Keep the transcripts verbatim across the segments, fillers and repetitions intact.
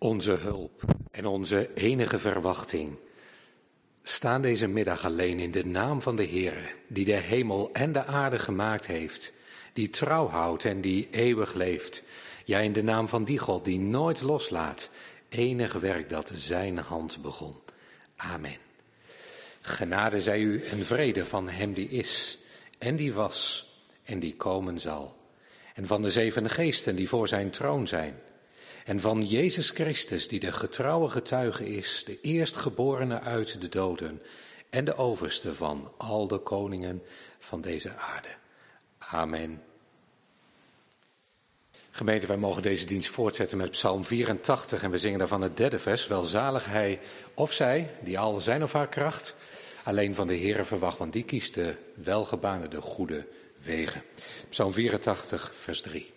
Onze hulp en onze enige verwachting staan deze middag alleen in de naam van de Heere, die de hemel en de aarde gemaakt heeft, die trouw houdt en die eeuwig leeft. Ja, in de naam van die God die nooit loslaat, enig werk dat zijn hand begon. Amen. Genade zij u en vrede van hem die is en die was en die komen zal. En van de zeven geesten die voor zijn troon zijn. En van Jezus Christus die de getrouwe getuige is, de eerstgeborene uit de doden en de overste van al de koningen van deze aarde. Amen. Gemeente, wij mogen deze dienst voortzetten met Psalm vierentachtig en we zingen daarvan het derde vers. Welzalig hij of zij, die al zijn of haar kracht, alleen van de Heere verwacht, want die kiest de welgebaande, de goede wegen. Psalm vierentachtig, vers drie.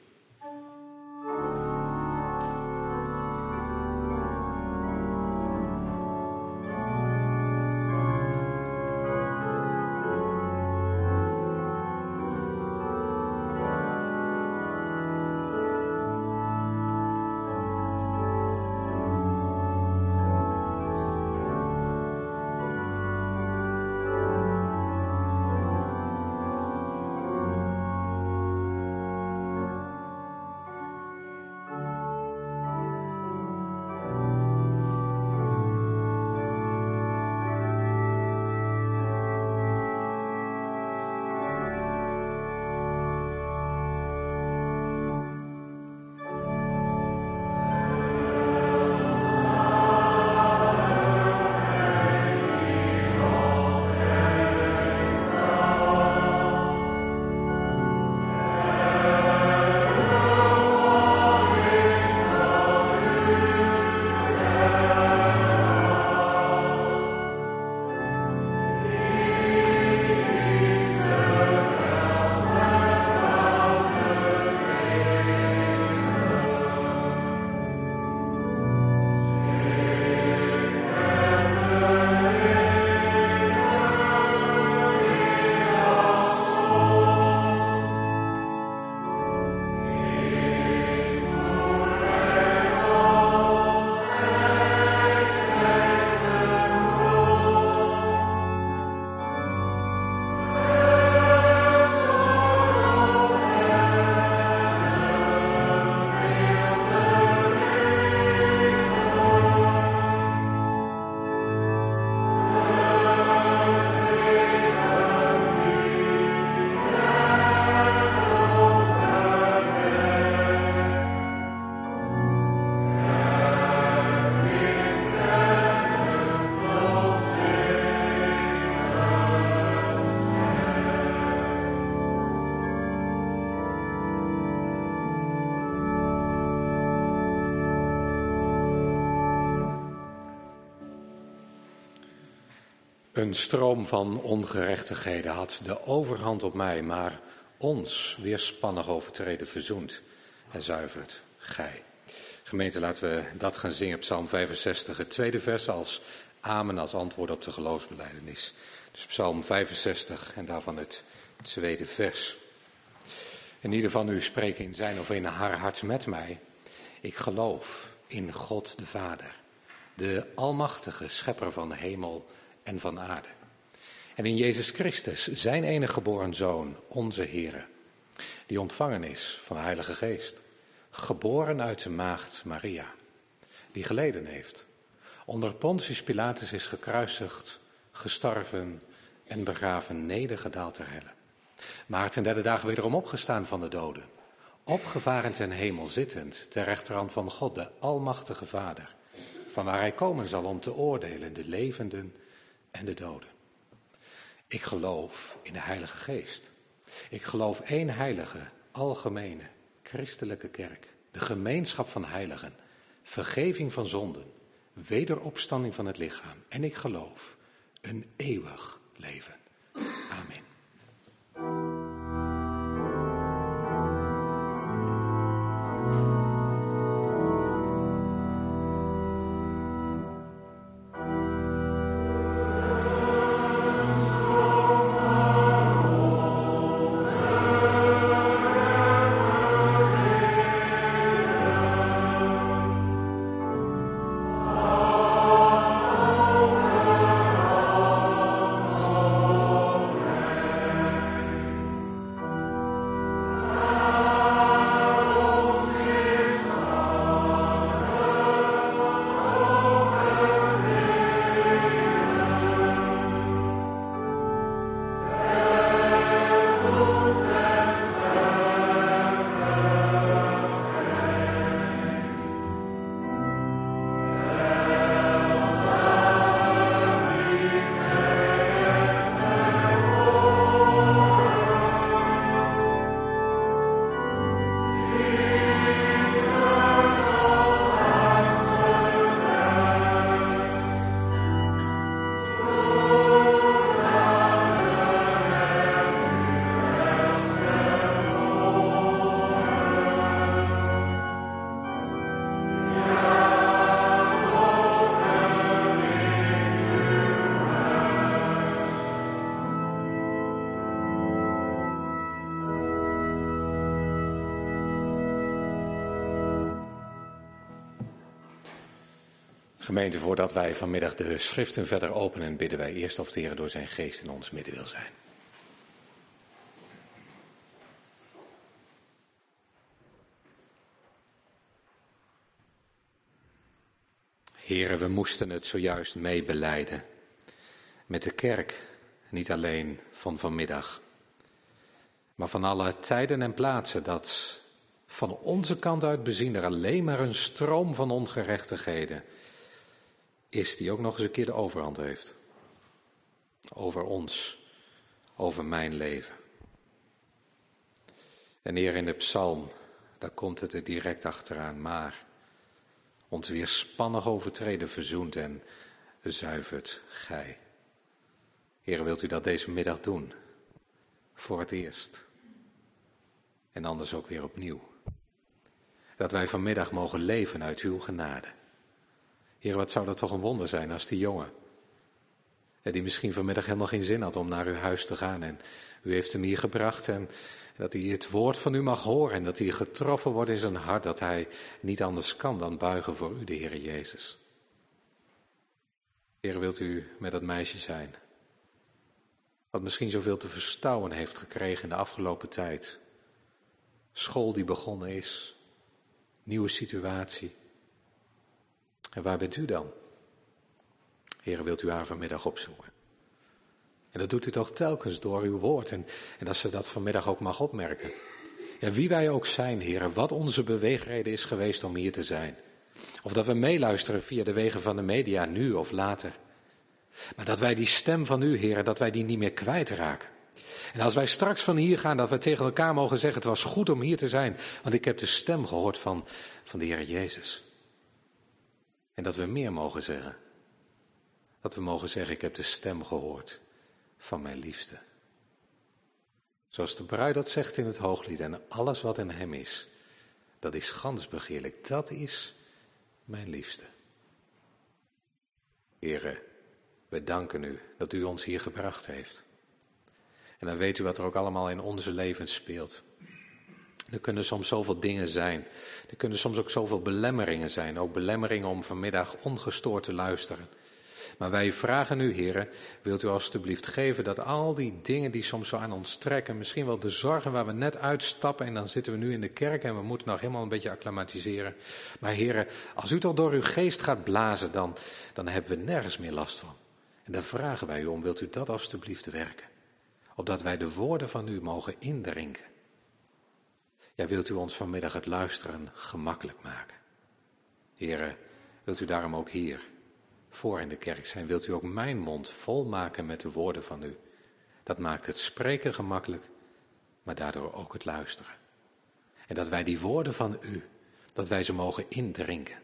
Een stroom van ongerechtigheden had de overhand op mij, maar ons weerspannig overtreden verzoent en zuivert gij. Gemeente, laten we dat gaan zingen, Psalm vijfenzestig, het tweede vers als amen, als antwoord op de geloofsbelijdenis. Dus Psalm vijfenzestig en daarvan het tweede vers. En ieder van u spreekt in zijn of in haar hart met mij. Ik geloof in God de Vader, de almachtige schepper van de hemel en van aarde. En in Jezus Christus, zijn enige geboren Zoon, onze Heere, die ontvangen is van de Heilige Geest, geboren uit de maagd Maria, die geleden heeft, onder Pontius Pilatus is gekruisigd, gestorven en begraven, nedergedaald ter helle. Maar ten derde dagen wederom opgestaan van de doden, opgevaren ten hemel zittend, ter rechterhand van God, de almachtige Vader, van waar hij komen zal om te oordelen de levenden en de doden. Ik geloof in de Heilige Geest. Ik geloof één heilige, algemene, christelijke kerk, de gemeenschap van heiligen, vergeving van zonden, wederopstanding van het lichaam. En ik geloof een eeuwig leven. Amen. Gemeente, voordat wij vanmiddag de schriften verder openen, bidden wij eerst of de Heer door zijn geest in ons midden wil zijn. Heren, we moesten het zojuist meebelijden met de kerk, niet alleen van vanmiddag, maar van alle tijden en plaatsen, dat van onze kant uit bezien er alleen maar een stroom van ongerechtigheden is die ook nog eens een keer de overhand heeft. Over ons, over mijn leven. En Heer, in de psalm, daar komt het er direct achteraan, maar ons weerspannig overtreden verzoent en zuivert gij. Heer, wilt u dat deze middag doen? Voor het eerst. En anders ook weer opnieuw. Dat wij vanmiddag mogen leven uit uw genade. Heer, wat zou dat toch een wonder zijn als die jongen, die misschien vanmiddag helemaal geen zin had om naar uw huis te gaan. En u heeft hem hier gebracht en dat hij het woord van u mag horen. En dat hij getroffen wordt in zijn hart, dat hij niet anders kan dan buigen voor u, de Heer Jezus. Heer, wilt u met dat meisje zijn, wat misschien zoveel te verstouwen heeft gekregen in de afgelopen tijd. School die begonnen is, nieuwe situatie. En waar bent u dan? Heer, wilt u haar vanmiddag opzoeken? En dat doet u toch telkens door uw woord. En, en dat ze dat vanmiddag ook mag opmerken. Ja, wie wij ook zijn, Heer, wat onze beweegreden is geweest om hier te zijn. Of dat we meeluisteren via de wegen van de media, nu of later. Maar dat wij die stem van u, Heer, dat wij die niet meer kwijtraken. En als wij straks van hier gaan, dat we tegen elkaar mogen zeggen, het was goed om hier te zijn. Want ik heb de stem gehoord van, van de Heer Jezus. En dat we meer mogen zeggen. Dat we mogen zeggen, ik heb de stem gehoord van mijn liefste. Zoals de bruid dat zegt in het Hooglied, en alles wat in hem is, dat is gans begeerlijk. Dat is mijn liefste. Heere, we danken u dat u ons hier gebracht heeft. En dan weet u wat er ook allemaal in onze levens speelt. Er kunnen soms zoveel dingen zijn. Er kunnen soms ook zoveel belemmeringen zijn. Ook belemmeringen om vanmiddag ongestoord te luisteren. Maar wij vragen u, heren, wilt u alstublieft geven dat al die dingen die soms zo aan ons trekken, misschien wel de zorgen waar we net uitstappen en dan zitten we nu in de kerk en we moeten nog helemaal een beetje acclimatiseren. Maar heren, als u toch door uw geest gaat blazen, dan, dan hebben we nergens meer last van. En daar vragen wij u om, wilt u dat alstublieft werken? Opdat wij de woorden van u mogen indrinken. Ja, wilt u ons vanmiddag het luisteren gemakkelijk maken. Heren, wilt u daarom ook hier voor in de kerk zijn, wilt u ook mijn mond volmaken met de woorden van u. Dat maakt het spreken gemakkelijk, maar daardoor ook het luisteren. En dat wij die woorden van u, dat wij ze mogen indrinken.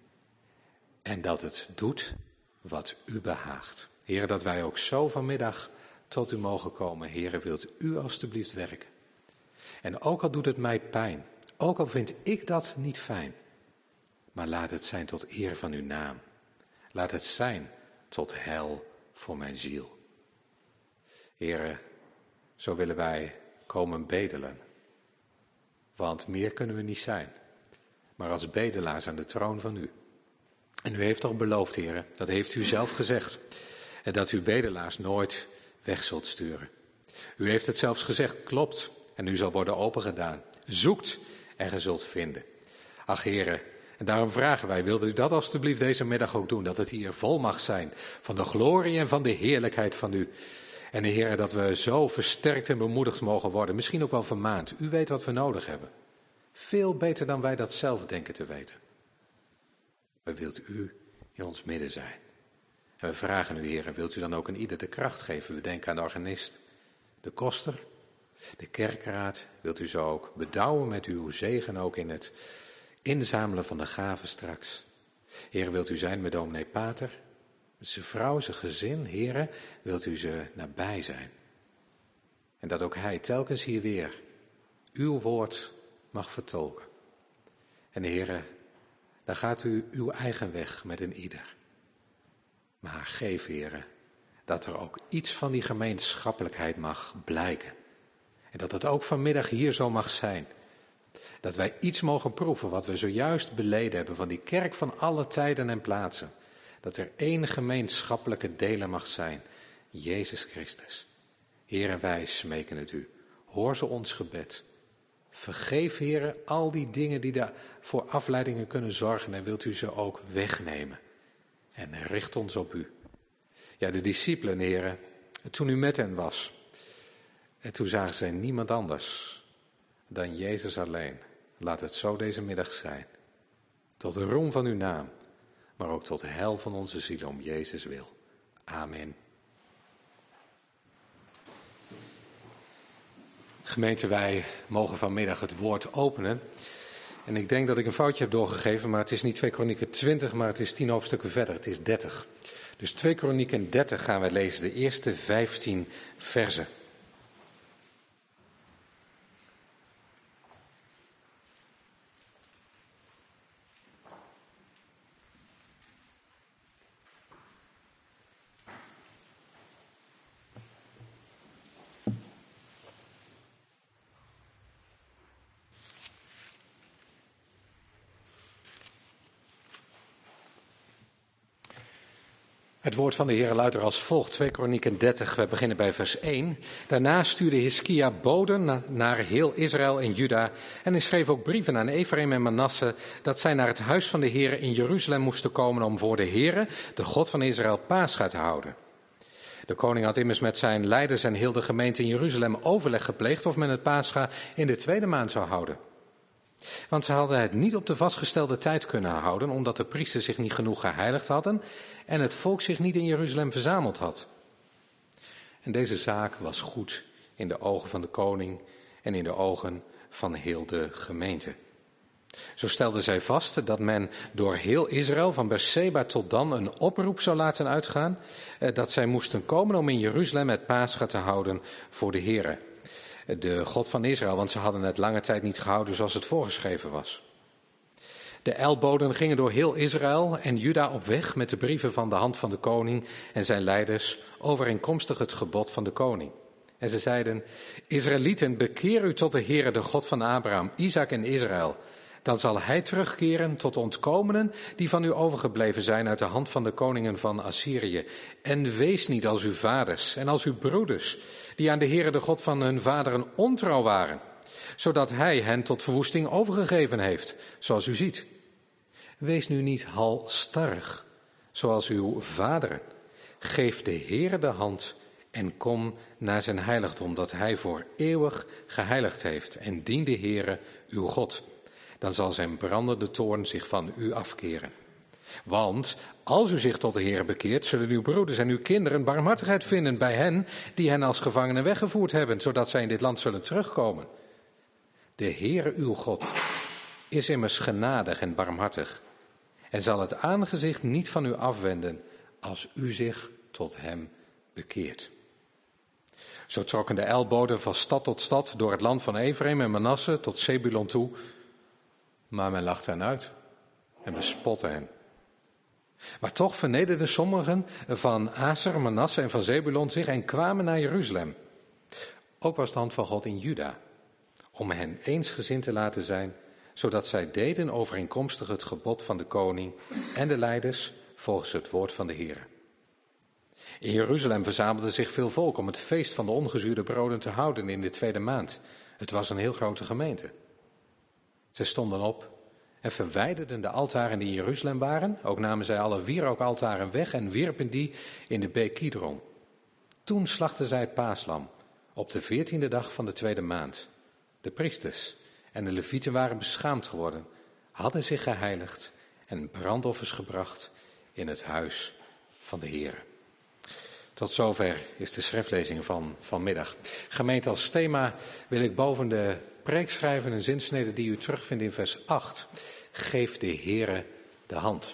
En dat het doet wat u behaagt. Heren, dat wij ook zo vanmiddag tot u mogen komen. Heren, wilt u alstublieft werken. En ook al doet het mij pijn, ook al vind ik dat niet fijn, maar laat het zijn tot eer van uw naam. Laat het zijn tot heil voor mijn ziel. Heren, zo willen wij komen bedelen. Want meer kunnen we niet zijn, maar als bedelaars aan de troon van u. En u heeft toch beloofd, heren, dat heeft u zelf gezegd, en dat u bedelaars nooit weg zult sturen. U heeft het zelfs gezegd, klopt, en u zal worden opengedaan. Zoekt en ge zult vinden. Ach, heren, en daarom vragen wij, wilt u dat alstublieft deze middag ook doen, dat het hier vol mag zijn van de glorie en van de heerlijkheid van u. En de Heer, dat we zo versterkt en bemoedigd mogen worden, misschien ook wel vermaand. U weet wat we nodig hebben. Veel beter dan wij dat zelf denken te weten. Maar wilt u in ons midden zijn? En we vragen u, Heer, wilt u dan ook aan ieder de kracht geven? We denken aan de organist, de koster, de kerkraad. Wilt u zo ook bedouwen met uw zegen ook in het inzamelen van de gaven straks. Heer, wilt u zijn met dominee Pater, met zijn vrouw, zijn gezin. Heer, wilt u ze nabij zijn. En dat ook hij telkens hier weer uw woord mag vertolken. En Heer, dan gaat u uw eigen weg met een ieder. Maar geef, Heer, dat er ook iets van die gemeenschappelijkheid mag blijken. En dat het ook vanmiddag hier zo mag zijn. Dat wij iets mogen proeven wat we zojuist beleden hebben van die kerk van alle tijden en plaatsen. Dat er één gemeenschappelijke deler mag zijn, Jezus Christus. Heere, wij smeken het u. Hoor ze ons gebed. Vergeef, Heere, al die dingen die daar voor afleidingen kunnen zorgen en wilt u ze ook wegnemen. En richt ons op u. Ja, de discipelen, Heere, toen u met hen was, en toen zagen zij niemand anders dan Jezus alleen. Laat het zo deze middag zijn. Tot de roem van uw naam, maar ook tot de heil van onze ziel om Jezus wil. Amen. Gemeente, wij mogen vanmiddag het woord openen. En ik denk dat ik een foutje heb doorgegeven, maar het is niet twee Kronieken twintig, maar het is tien hoofdstukken verder. Het is dertig. Dus twee Kronieken dertig gaan we lezen, de eerste vijftien verzen. Het woord van de Heer luidt er als volgt, twee Kronieken dertig, we beginnen bij vers één. Daarna stuurde Hiskia boden naar heel Israël en Juda en hij schreef ook brieven aan Ephraim en Manasse dat zij naar het huis van de Heer in Jeruzalem moesten komen om voor de Heer, de God van Israël, Pascha te houden. De koning had immers met zijn leiders en heel de gemeente in Jeruzalem overleg gepleegd of men het Pascha in de tweede maand zou houden. Want ze hadden het niet op de vastgestelde tijd kunnen houden, omdat de priesters zich niet genoeg geheiligd hadden en het volk zich niet in Jeruzalem verzameld had. En deze zaak was goed in de ogen van de koning en in de ogen van heel de gemeente. Zo stelden zij vast dat men door heel Israël, van Beerseba tot Dan, een oproep zou laten uitgaan, dat zij moesten komen om in Jeruzalem het Pascha te houden voor de Heere, de God van Israël, want ze hadden het lange tijd niet gehouden zoals het voorgeschreven was. De elboden gingen door heel Israël en Juda op weg met de brieven van de hand van de koning en zijn leiders, overeenkomstig het gebod van de koning. En ze zeiden: Israëlieten, bekeer u tot de Heere, de God van Abraham, Isaac en Israël. Dan zal hij terugkeren tot de ontkomenen die van u overgebleven zijn uit de hand van de koningen van Assyrië. En wees niet als uw vaders en als uw broeders, die aan de Heere, de God van hun vaderen, ontrouw waren, zodat hij hen tot verwoesting overgegeven heeft, zoals u ziet. Wees nu niet halstarrig, zoals uw vaderen. Geef de Heere de hand en kom naar zijn heiligdom, dat hij voor eeuwig geheiligd heeft, en dien de Heere, uw God. Dan zal zijn brandende toorn zich van u afkeren. Want als u zich tot de Heer bekeert, zullen uw broeders en uw kinderen barmhartigheid vinden bij hen die hen als gevangenen weggevoerd hebben, zodat zij in dit land zullen terugkomen. De Heere uw God is immers genadig en barmhartig en zal het aangezicht niet van u afwenden als u zich tot hem bekeert. Zo trokken de elboden van stad tot stad door het land van Ephraim en Manasse tot Zebulon toe, maar men lachte hen uit en bespotte hen. Maar toch vernederden sommigen van Aser, Manasse en van Zebulon zich en kwamen naar Jeruzalem. Ook was de hand van God in Juda, om hen eensgezind te laten zijn, zodat zij deden overeenkomstig het gebod van de koning en de leiders volgens het woord van de Heer. In Jeruzalem verzamelde zich veel volk om het feest van de ongezuurde broden te houden in de tweede maand. Het was een heel grote gemeente. Zij stonden op en verwijderden de altaren die in Jeruzalem waren. Ook namen zij alle wierookaltaren weg en wierpen die in de beek Kidron. Toen slachten zij het paaslam op de veertiende dag van de tweede maand. De priesters en de levieten waren beschaamd geworden, hadden zich geheiligd en brandoffers gebracht in het huis van de Heer. Tot zover is de schriftlezing van vanmiddag. Gemeente, als thema wil ik boven de preek schrijven een zinsnede die u terugvindt in vers acht. Geef de Heere de hand.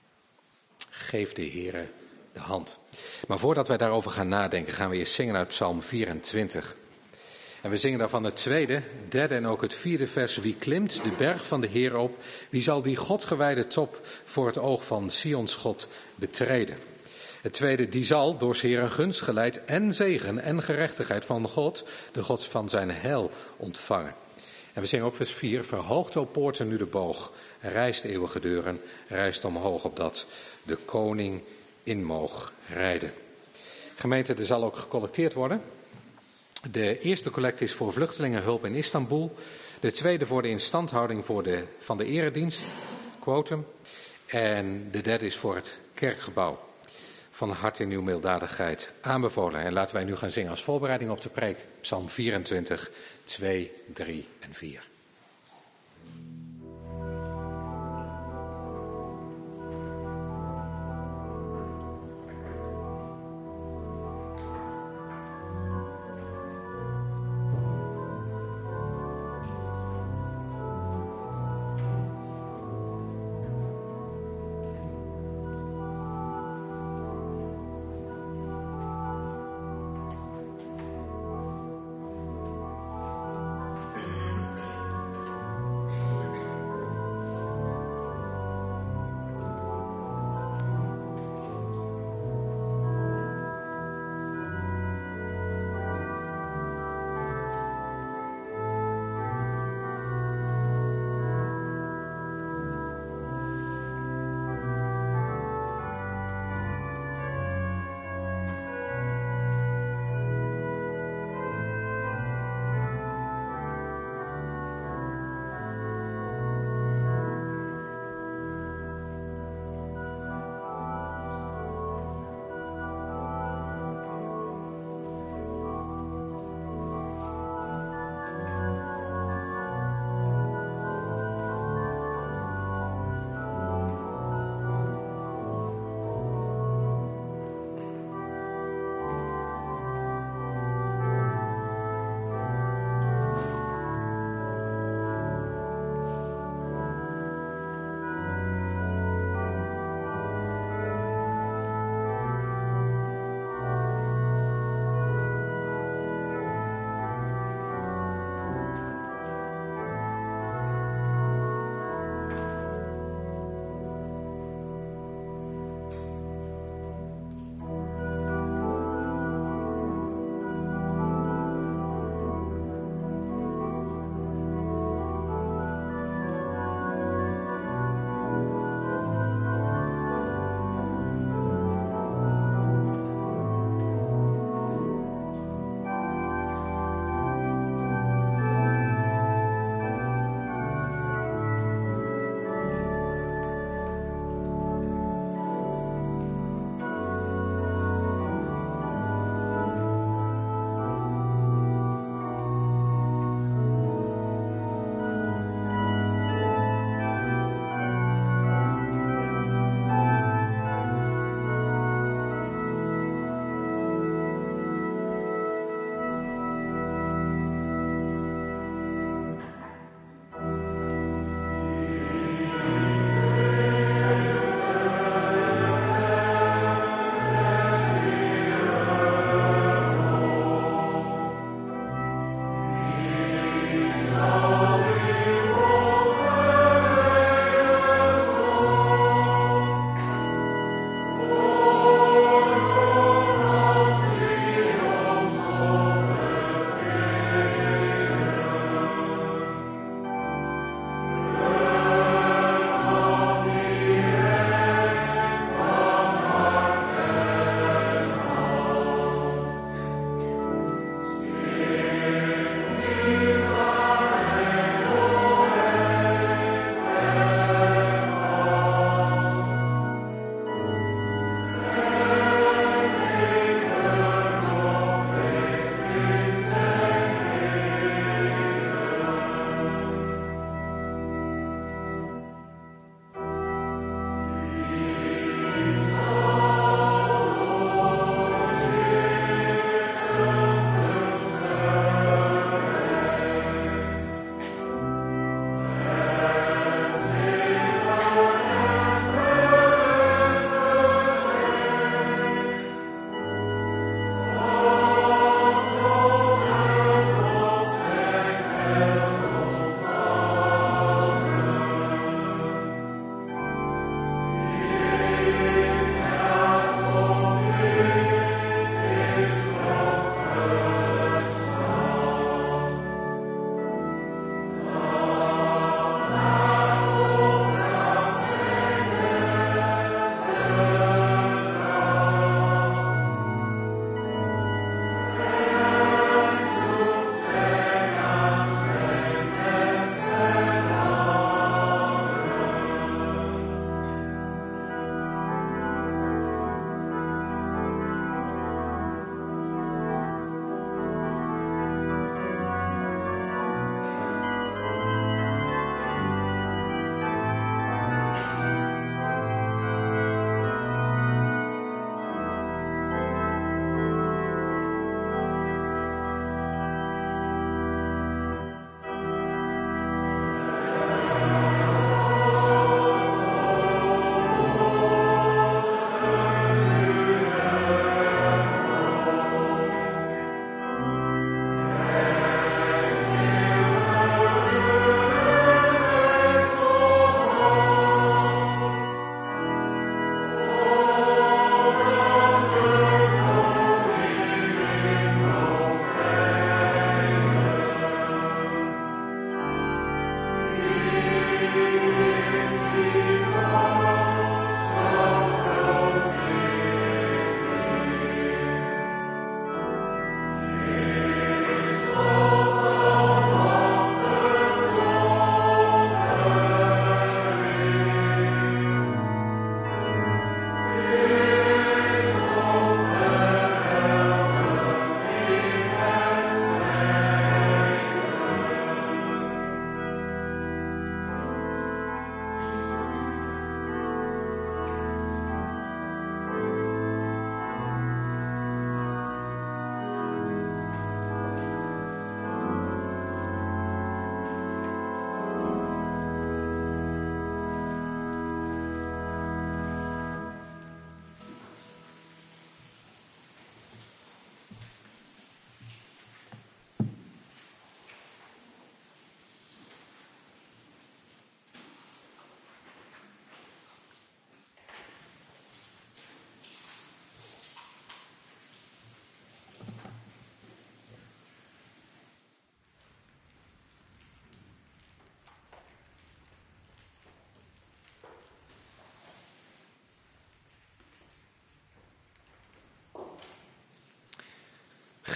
Geef de Heere de hand. Maar voordat wij daarover gaan nadenken, gaan we eerst zingen uit Psalm vierentwintig. En we zingen daarvan het tweede, derde en ook het vierde vers. Wie klimt de berg van de Heer op? Wie zal die Godgewijde top voor het oog van Sions God betreden? Het tweede, die zal door z'n Heeren gunst geleid en zegen en gerechtigheid van God, de God van zijn heil, ontvangen. En we zingen ook vers vier. Verhoogt, o poorten, nu de boog. Rijst eeuwige deuren, rijst omhoog, opdat de koning in moog rijden. Gemeente, er zal ook gecollecteerd worden. De eerste collecte is voor vluchtelingenhulp in Istanbul. De tweede voor de instandhouding voor de, van de eredienst, quotum. En de derde is voor het kerkgebouw. Van harte in uw milddadigheid aanbevolen. En laten wij nu gaan zingen als voorbereiding op de preek. Psalm vierentwintig, twee, drie en vier.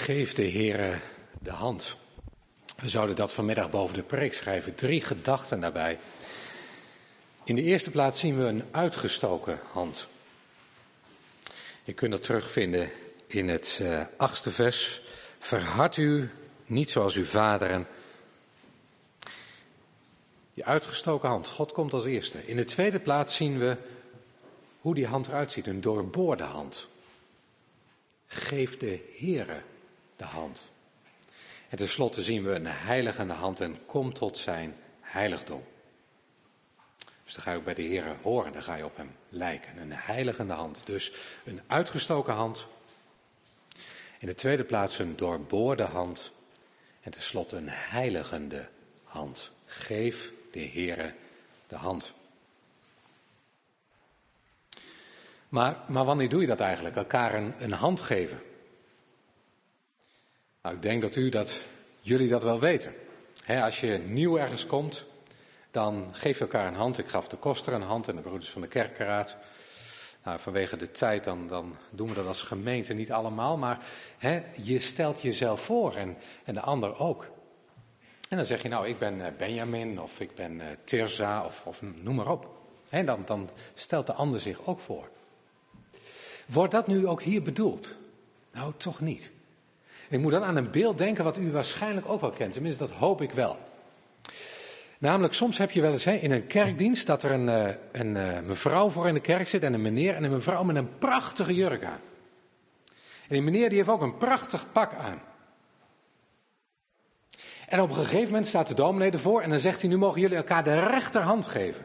Geef de Heere de hand. We zouden dat vanmiddag boven de preek schrijven. Drie gedachten daarbij. In de eerste plaats zien we een uitgestoken hand. Je kunt dat terugvinden in het uh, achtste vers. Verhard u niet zoals uw vaderen. Je uitgestoken hand. God komt als eerste. In de tweede plaats zien we hoe die hand eruit ziet. Een doorboorde hand. Geef de Heere de hand. En tenslotte zien we een heiligende hand en kom tot zijn heiligdom. Dus dan ga je ook bij de Heere horen, dan ga je op hem lijken. Een heiligende hand, dus een uitgestoken hand. In de tweede plaats een doorboorde hand. En tenslotte een heiligende hand. Geef de Heere de hand. Maar, maar wanneer doe je dat eigenlijk? Elkaar een, een hand geven? Nou, ik denk dat u dat, jullie dat wel weten. He, als je nieuw ergens komt, dan geef je elkaar een hand. Ik gaf de koster een hand en de broeders van de kerkenraad. Nou, vanwege de tijd, dan, dan doen we dat als gemeente niet allemaal. Maar he, je stelt jezelf voor en, en de ander ook. En dan zeg je, nou, ik ben Benjamin of ik ben uh, Tirza of, of noem maar op. He, dan, dan stelt de ander zich ook voor. Wordt dat nu ook hier bedoeld? Nou, toch niet. Ik moet dan aan een beeld denken wat u waarschijnlijk ook wel kent. Tenminste, dat hoop ik wel. Namelijk, soms heb je wel eens hè, in een kerkdienst dat er een, een, een mevrouw voor in de kerk zit en een meneer en een mevrouw met een prachtige jurk aan. En die meneer die heeft ook een prachtig pak aan. En op een gegeven moment staat de dominee ervoor en dan zegt hij, nu mogen jullie elkaar de rechterhand geven.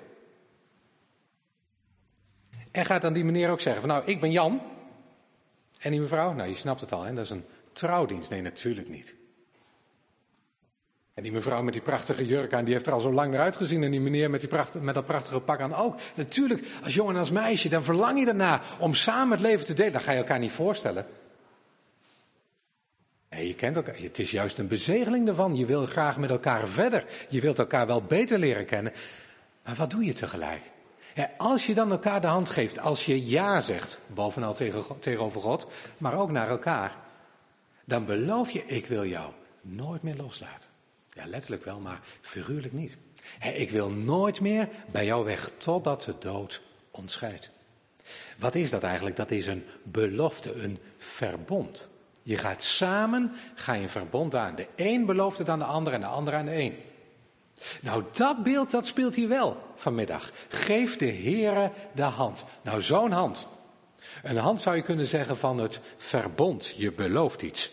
En gaat dan die meneer ook zeggen van nou, ik ben Jan. En die mevrouw, nou je snapt het al, hè, dat is een trouwdienst. Nee, natuurlijk niet. En die mevrouw met die prachtige jurk aan, die heeft er al zo lang naar uitgezien. En die meneer met, die pracht, met dat prachtige pak aan ook. Natuurlijk, als jongen en als meisje, dan verlang je ernaar om samen het leven te delen. Dan ga je elkaar niet voorstellen. Nee, je kent elkaar. Het is juist een bezegeling ervan. Je wil graag met elkaar verder. Je wilt elkaar wel beter leren kennen. Maar wat doe je tegelijk? Ja, als je dan elkaar de hand geeft, als je ja zegt, bovenal tegen, tegenover God, maar ook naar elkaar, dan beloof je, ik wil jou nooit meer loslaten. Ja, letterlijk wel, maar figuurlijk niet. He, ik wil nooit meer bij jou weg, totdat de dood ons scheidt. Wat is dat eigenlijk? Dat is een belofte, een verbond. Je gaat samen, ga je een verbond aan. De een belooft het aan de ander en de ander aan de een. Nou, dat beeld, dat speelt hier wel vanmiddag. Geef de Heere de hand. Nou, zo'n hand. Een hand zou je kunnen zeggen van het verbond. Je belooft iets.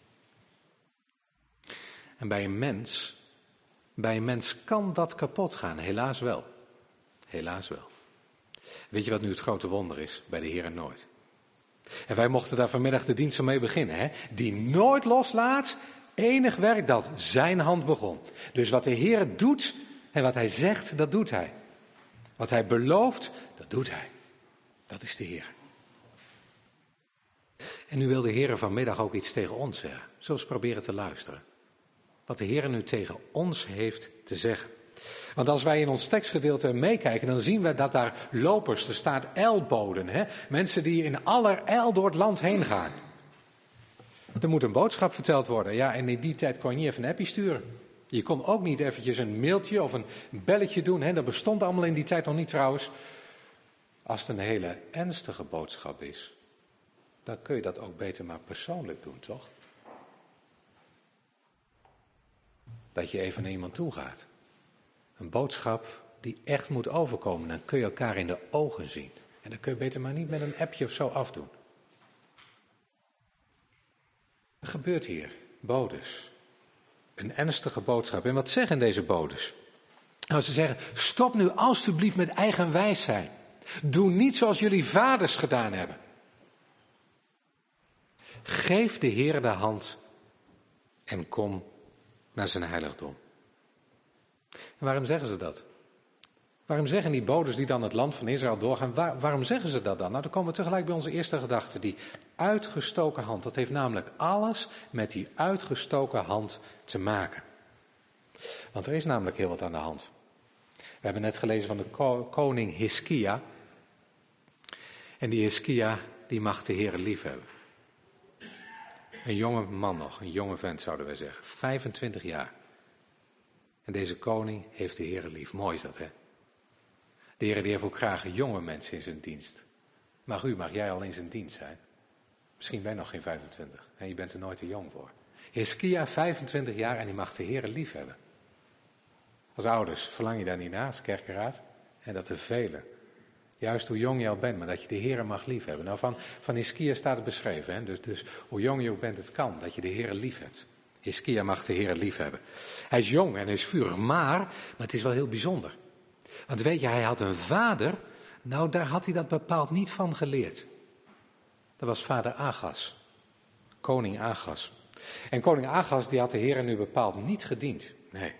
En bij een mens, bij een mens kan dat kapot gaan. Helaas wel. Helaas wel. Weet je wat nu het grote wonder is? Bij de Heere nooit. En wij mochten daar vanmiddag de dienst mee beginnen. Hè? Die nooit loslaat. Enig werk dat zijn hand begon. Dus wat de Heer doet en wat hij zegt, dat doet hij. Wat hij belooft, dat doet hij. Dat is de Heer. En nu wil de Heer vanmiddag ook iets tegen ons zeggen. Zullen we eens proberen te luisteren. Wat de Heer nu tegen ons heeft te zeggen. Want als wij in ons tekstgedeelte meekijken, dan zien we dat daar lopers, er staat ijlboden. Hè? Mensen die in allerijl door het land heen gaan. Er moet een boodschap verteld worden. Ja, en in die tijd kon je niet even een appje sturen. Je kon ook niet eventjes een mailtje of een belletje doen. Hè? Dat bestond allemaal in die tijd nog niet trouwens. Als het een hele ernstige boodschap is, dan kun je dat ook beter maar persoonlijk doen, toch? Dat je even naar iemand toe gaat. Een boodschap die echt moet overkomen. Dan kun je elkaar in de ogen zien. En dan kun je beter maar niet met een appje of zo afdoen. Er gebeurt hier, bodes. Een ernstige boodschap. En wat zeggen deze bodes? Nou, ze zeggen, stop nu alstublieft met eigen wijsheid. Doe niet zoals jullie vaders gedaan hebben. Geef de Heer de hand en kom naar zijn heiligdom. En waarom zeggen ze dat? Waarom zeggen die bodes die dan het land van Israël doorgaan, waar, waarom zeggen ze dat dan? Nou, dan komen we tegelijk bij onze eerste gedachte. Die uitgestoken hand, dat heeft namelijk alles met die uitgestoken hand te maken. Want er is namelijk heel wat aan de hand. We hebben net gelezen van de koning Hiskia. En die Hiskia, die mag de Heer liefhebben. Een jonge man nog, een jonge vent zouden wij zeggen. vijfentwintig jaar. En deze koning heeft de Heere lief. Mooi is dat, hè? De Heere die heeft ook graag jonge mensen in zijn dienst. Mag u, mag jij al in zijn dienst zijn? Misschien ben je nog geen vijfentwintig en je bent er nooit te jong voor. Hiskia, vijfentwintig jaar en die mag de Heere lief hebben. Als ouders verlang je daar niet naar, als kerkenraad. En dat er velen. Juist hoe jong je al bent, maar dat je de Heere mag lief hebben. Nou, van, van Hiskia staat het beschreven. Hè? Dus, dus hoe jong je ook bent, het kan, dat je de Heere lief hebt. Hiskia mag de Heere lief hebben. Hij is jong en hij is vurig, maar, maar het is wel heel bijzonder. Want weet je, hij had een vader, nou daar had hij dat bepaald niet van geleerd. Dat was vader Agas, koning Agas. En koning Agas die had de Heere nu bepaald niet gediend, nee.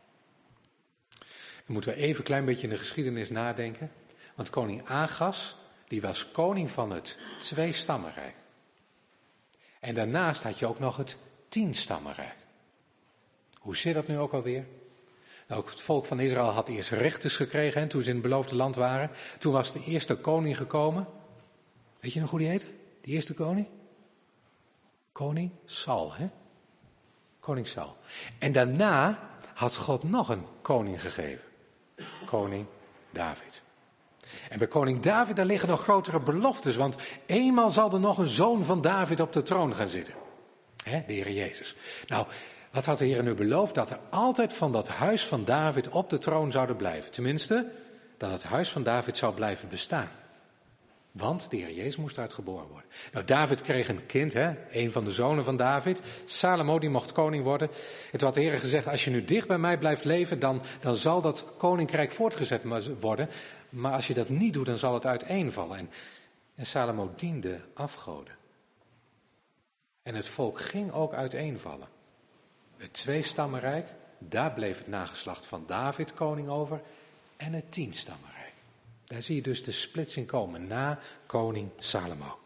Dan moeten we even een klein beetje in de geschiedenis nadenken. Want koning Agas, die was koning van het Tweestammenrijk. En daarnaast had je ook nog het Tienstammenrijk. Hoe zit dat nu ook alweer? Nou, het volk van Israël had eerst rechters gekregen hè, toen ze in het beloofde land waren. Toen was de eerste koning gekomen. Weet je nog hoe die heette? Die eerste koning? Koning Saul, hè? Koning Saul. En daarna had God nog een koning gegeven. Koning David. En bij koning David, daar liggen nog grotere beloftes. Want eenmaal zal er nog een zoon van David op de troon gaan zitten. Hè, de Heer Jezus. Nou, wat had de Heer nu beloofd? Dat er altijd van dat huis van David op de troon zouden blijven. Tenminste, dat het huis van David zou blijven bestaan. Want de Heer Jezus moest uitgeboren worden. Nou, David kreeg een kind, hè, een van de zonen van David. Salomo, die mocht koning worden. Het had de Heer gezegd, als je nu dicht bij mij blijft leven, dan, dan zal dat koninkrijk voortgezet worden. Maar als je dat niet doet, dan zal het uiteenvallen. En, en Salomo diende afgoden. En het volk ging ook uiteenvallen. Het Tweestammenrijk, daar bleef het nageslacht van David koning over. En het Tienstammenrijk. Daar zie je dus de splitsing komen na koning Salomo.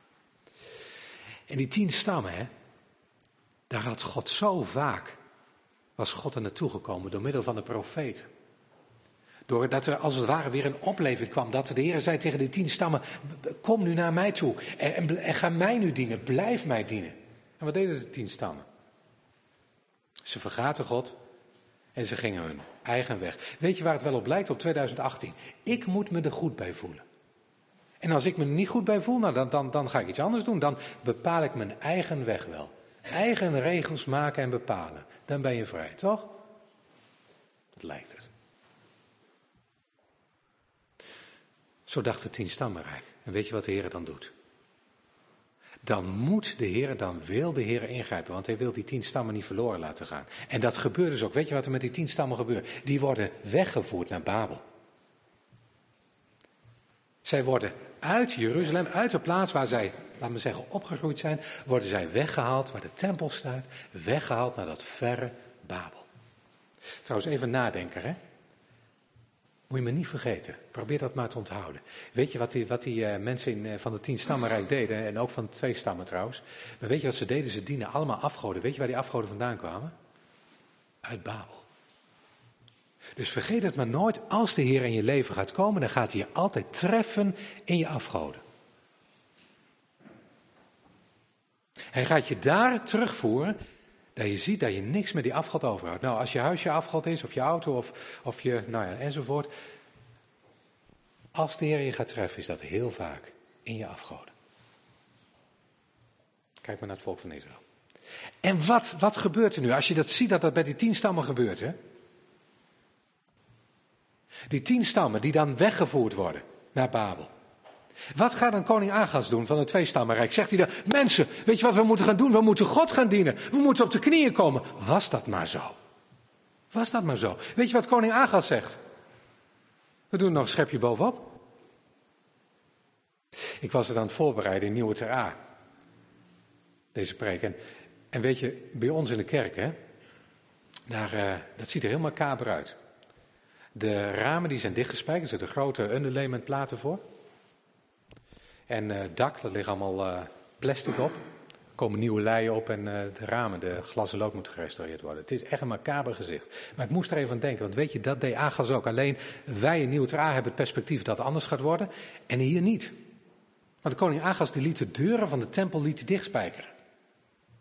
En die tien stammen, hè, daar had God zo vaak, was God er naartoe gekomen door middel van de profeten. Doordat er als het ware weer een opleving kwam. Dat de Heer zei tegen de tien stammen, kom nu naar mij toe en, en, en ga mij nu dienen, blijf mij dienen. En wat deden de tien stammen? Ze vergaten God en ze gingen hun eigen weg. Weet je waar het wel op lijkt op twintig achttien? Ik moet me er goed bij voelen. En als ik me er niet goed bij voel, nou dan, dan, dan ga ik iets anders doen. Dan bepaal ik mijn eigen weg wel. Eigen regels maken en bepalen. Dan ben je vrij, toch? Dat lijkt het. Zo dacht het Tienstammenrijk. En weet je wat de Heer dan doet? Dan moet de Heer, dan wil de Heer ingrijpen. Want hij wil die tien stammen niet verloren laten gaan. En dat gebeurt dus ook. Weet je wat er met die tien stammen gebeurt? Die worden weggevoerd naar Babel. Zij worden uit Jeruzalem, uit de plaats waar zij, laten we zeggen, opgegroeid zijn, worden zij weggehaald, waar de tempel staat, weggehaald naar dat verre Babel. Trouwens, even nadenken, hè. Moet je me niet vergeten. Probeer dat maar te onthouden. Weet je wat die, wat die uh, mensen in, uh, van de tien stammenrijk deden? En ook van de twee stammen trouwens. Maar weet je wat ze deden? Ze dienen allemaal afgoden. Weet je waar die afgoden vandaan kwamen? Uit Babel. Dus vergeet het maar nooit. Als de Heer in je leven gaat komen, dan gaat hij je altijd treffen in je afgoden. Hij gaat je daar terugvoeren. Dat je ziet dat je niks met die afgod overhoudt. Nou, als je huis je afgod is, of je auto, of, of je, nou ja, enzovoort. Als de Heer je gaat treffen, is dat heel vaak in je afgoden. Kijk maar naar het volk van Israël. En wat, wat gebeurt er nu? Als je dat ziet, dat dat bij die tien stammen gebeurt, hè? Die tien stammen die dan weggevoerd worden naar Babel. Wat gaat dan koning Agas doen van het Tweestammenrijk? Zegt hij dan, mensen, weet je wat we moeten gaan doen? We moeten God gaan dienen. We moeten op de knieën komen. Was dat maar zo? Was dat maar zo? Weet je wat koning Agas zegt? We doen nog een schepje bovenop. Ik was het aan het voorbereiden in Nieuwe Ter A. Deze preek. En, en weet je, bij ons in de kerk, hè, daar, uh, dat ziet er heel macaber uit. De ramen die zijn dichtgespijkerd, er zitten grote underlayment platen voor. En het uh, dak, daar ligt allemaal uh, plastic op. Er komen nieuwe leien op en uh, de ramen, de glas en lood moet gerestaureerd worden. Het is echt een macaber gezicht. Maar ik moest er even aan denken, want weet je, dat deed Agas ook. Alleen wij in Nieuw Ter A hebben het perspectief dat het anders gaat worden. En hier niet. Want de koning Agas die liet de deuren van de tempel liet dichtspijkeren.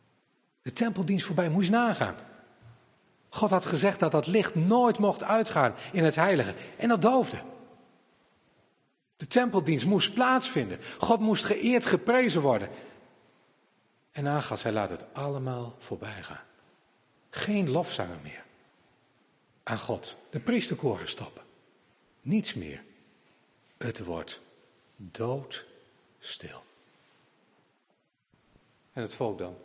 De tempeldienst voorbij, moest nagaan. God had gezegd dat dat licht nooit mocht uitgaan in het heilige. En dat doofde. De tempeldienst moest plaatsvinden. God moest geëerd, geprezen worden. En Agas, hij laat het allemaal voorbij gaan. Geen lofzangen meer. Aan God. De priesterkoren stoppen. Niets meer. Het wordt doodstil. En het volk dan?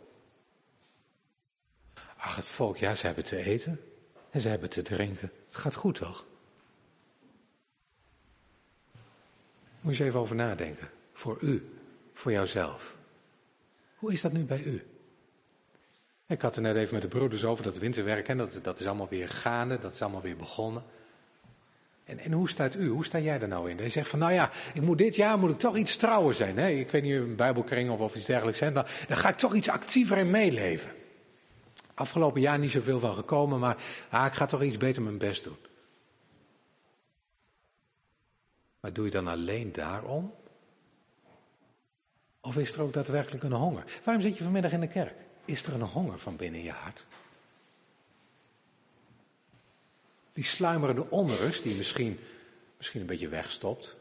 Ach, het volk, ja, ze hebben te eten. En ze hebben te drinken. Het gaat goed, toch? Moet je eens even over nadenken. Voor u. Voor jouzelf. Hoe is dat nu bij u? Ik had er net even met de broeders over dat winterwerk. En dat, dat is allemaal weer gaande. Dat is allemaal weer begonnen. En, en hoe staat u? Hoe sta jij er nou in? Je zegt van, nou ja, ik moet dit jaar moet ik toch iets trouwer zijn. Hè? Ik weet niet, een bijbelkring of, of iets dergelijks. Hè? Dan, dan ga ik toch iets actiever in meeleven. Afgelopen jaar niet zoveel van gekomen, maar ah, ik ga toch iets beter mijn best doen. Maar doe je dan alleen daarom? Of is er ook daadwerkelijk een honger? Waarom zit je vanmiddag in de kerk? Is er een honger van binnen je hart? Die sluimerende onrust die je misschien, misschien een beetje wegstopt.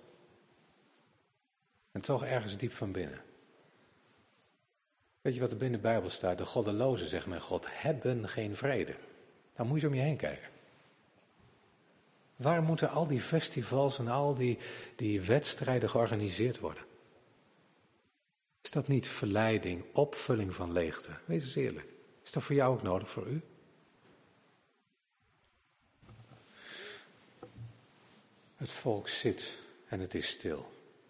En toch ergens diep van binnen. Weet je wat er binnen de Bijbel staat? De goddelozen, zegt men, God, hebben geen vrede. Dan moet je om je heen kijken. Waarom moeten al die festivals en al die, die wedstrijden georganiseerd worden? Is dat niet verleiding, opvulling van leegte? Wees eens eerlijk. Is dat voor jou ook nodig, voor u? Het volk zit en het is stil.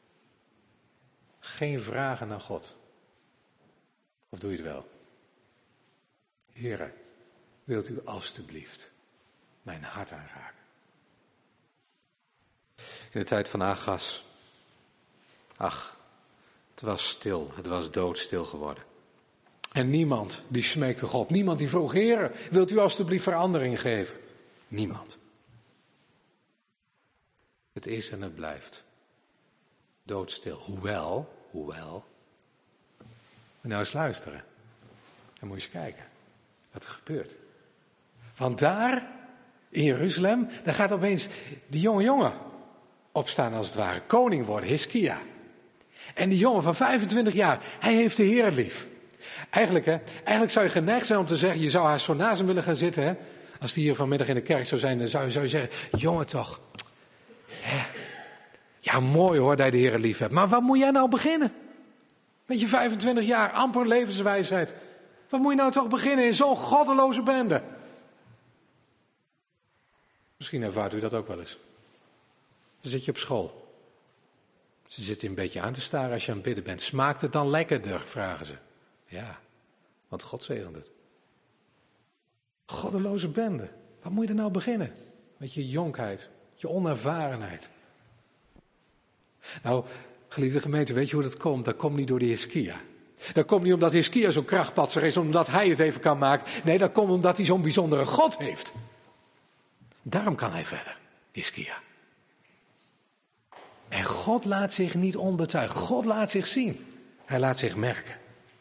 Geen vragen naar God. Of doe je het wel? Heere, wilt u alstublieft mijn hart aanraken? In de tijd van Agas, ach, het was stil, het was doodstil geworden. En niemand die smeekte God, niemand die vroeg, Heere, wilt u alstublieft verandering geven? Niemand. Het is en het blijft doodstil. Hoewel, hoewel, moet nou eens luisteren. Dan moet je eens kijken wat er gebeurt. Want daar, in Jeruzalem, daar gaat opeens die jonge jongen opstaan als het ware. Koning worden, Hiskia. En die jongen van vijfentwintig jaar, hij heeft de Heer lief. Eigenlijk, hè, eigenlijk zou je geneigd zijn om te zeggen, je zou haast zo naast hem willen gaan zitten. Hè? Als die hier vanmiddag in de kerk zou zijn, dan zou je, zou je zeggen, jongen toch. Hè? Ja, mooi hoor dat je de Heer lief hebt. Maar waar moet jij nou beginnen? Met je vijfentwintig jaar, amper levenswijsheid. Wat moet je nou toch beginnen in zo'n goddeloze bende? Misschien ervaart u dat ook wel eens. Dan zit je op school. Ze zitten een beetje aan te staren als je aan het bidden bent. Smaakt het dan lekkerder, vragen ze. Ja, want God zegent het. Goddeloze bende. Wat moet je er nou beginnen? Met je jonkheid, je onervarenheid. Nou, geliefde gemeente, weet je hoe dat komt? Dat komt niet door de Hiskia. Dat komt niet omdat Hiskia zo'n krachtpatser is, omdat hij het even kan maken. Nee, dat komt omdat hij zo'n bijzondere God heeft. Daarom kan hij verder, Hiskia. En God laat zich niet onbetuigd. God laat zich zien. Hij laat zich merken.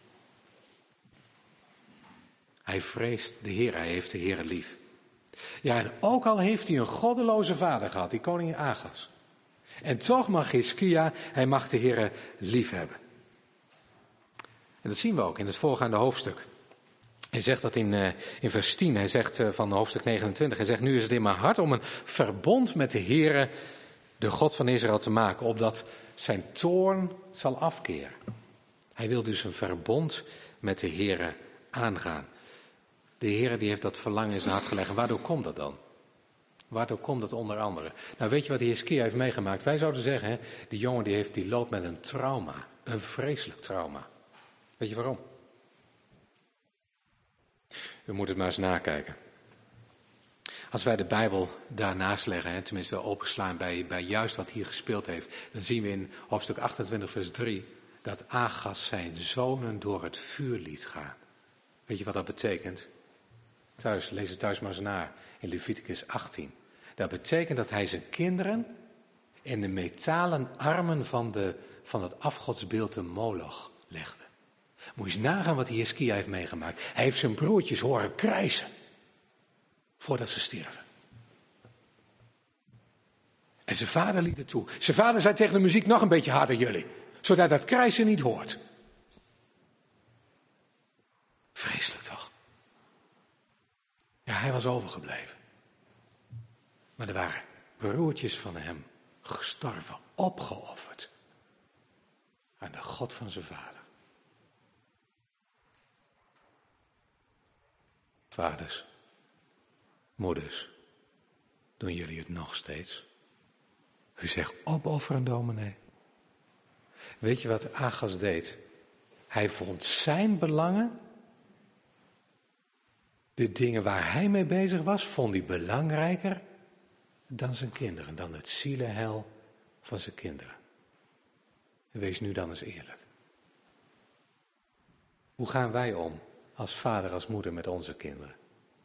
Hij vreest de Heer, hij heeft de Heer lief. Ja, en ook al heeft hij een goddeloze vader gehad, die koning Agas. En toch mag Hiskia, hij mag de Heer lief hebben. En dat zien we ook in het voorgaande hoofdstuk. Hij zegt dat in, uh, in vers tien, hij zegt uh, van hoofdstuk negenentwintig, hij zegt, nu is het in mijn hart om een verbond met de Heere, de God van Israël, te maken, opdat zijn toorn zal afkeren. Hij wil dus een verbond met de Heere aangaan. De Heere die heeft dat verlangen in zijn hart gelegd. En waardoor komt dat dan? Waardoor komt dat onder andere? Nou, weet je wat Hiskia heeft meegemaakt? Wij zouden zeggen, hè, die jongen die, heeft, die loopt met een trauma. Een vreselijk trauma. Weet je waarom? U moet het maar eens nakijken. Als wij de Bijbel daarnaast leggen, hè, tenminste openslaan bij, bij juist wat hier gespeeld heeft, dan zien we in hoofdstuk achtentwintig vers drie dat Agas zijn zonen door het vuur liet gaan. Weet je wat dat betekent? Thuis, lees het thuis maar eens na in Leviticus achttien. Dat betekent dat hij zijn kinderen in de metalen armen van, de, van het afgodsbeeld de Moloch legde. Moet je eens nagaan wat Hiskia heeft meegemaakt. Hij heeft zijn broertjes horen krijsen. Voordat ze stierven. En zijn vader liet het toe. Zijn vader zei tegen de muziek nog een beetje harder jullie. Zodat dat krijsen niet hoort. Vreselijk toch? Ja, hij was overgebleven. Maar er waren broertjes van hem gestorven, opgeofferd. Aan de God van zijn vader. Vaders, moeders, doen jullie het nog steeds? U zegt opofferen, dominee. Weet je wat Agas deed? Hij vond zijn belangen, de dingen waar hij mee bezig was, vond hij belangrijker dan zijn kinderen, dan het zielenheil van zijn kinderen. Wees nu dan eens eerlijk. Hoe gaan wij om als vader, als moeder met onze kinderen?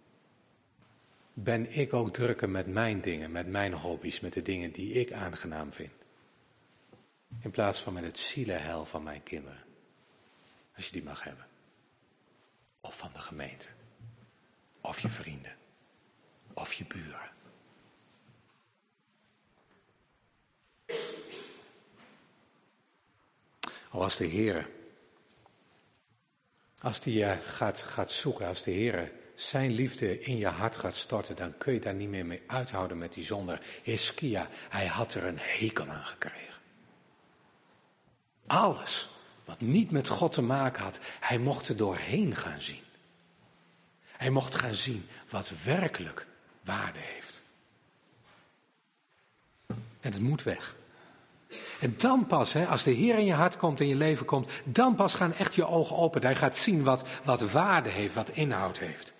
Ben ik ook drukker met mijn dingen, met mijn hobby's, met de dingen die ik aangenaam vind? In plaats van met het zielenheil van mijn kinderen. Als je die mag hebben. Of van de gemeente. Of je vrienden. Of je buren. Oh, als de Heer, als die je gaat, gaat zoeken, als de Heer zijn liefde in je hart gaat storten, dan kun je daar niet meer mee uithouden met die zonde. Hiskia, hij had er een hekel aan gekregen. Alles wat niet met God te maken had, hij mocht er doorheen gaan zien. Hij mocht gaan zien wat werkelijk waarde heeft. En het moet weg. En dan pas, hè, als de Heer in je hart komt, in je leven komt, dan pas gaan echt je ogen open. Hij gaat zien wat, wat waarde heeft, wat inhoud heeft.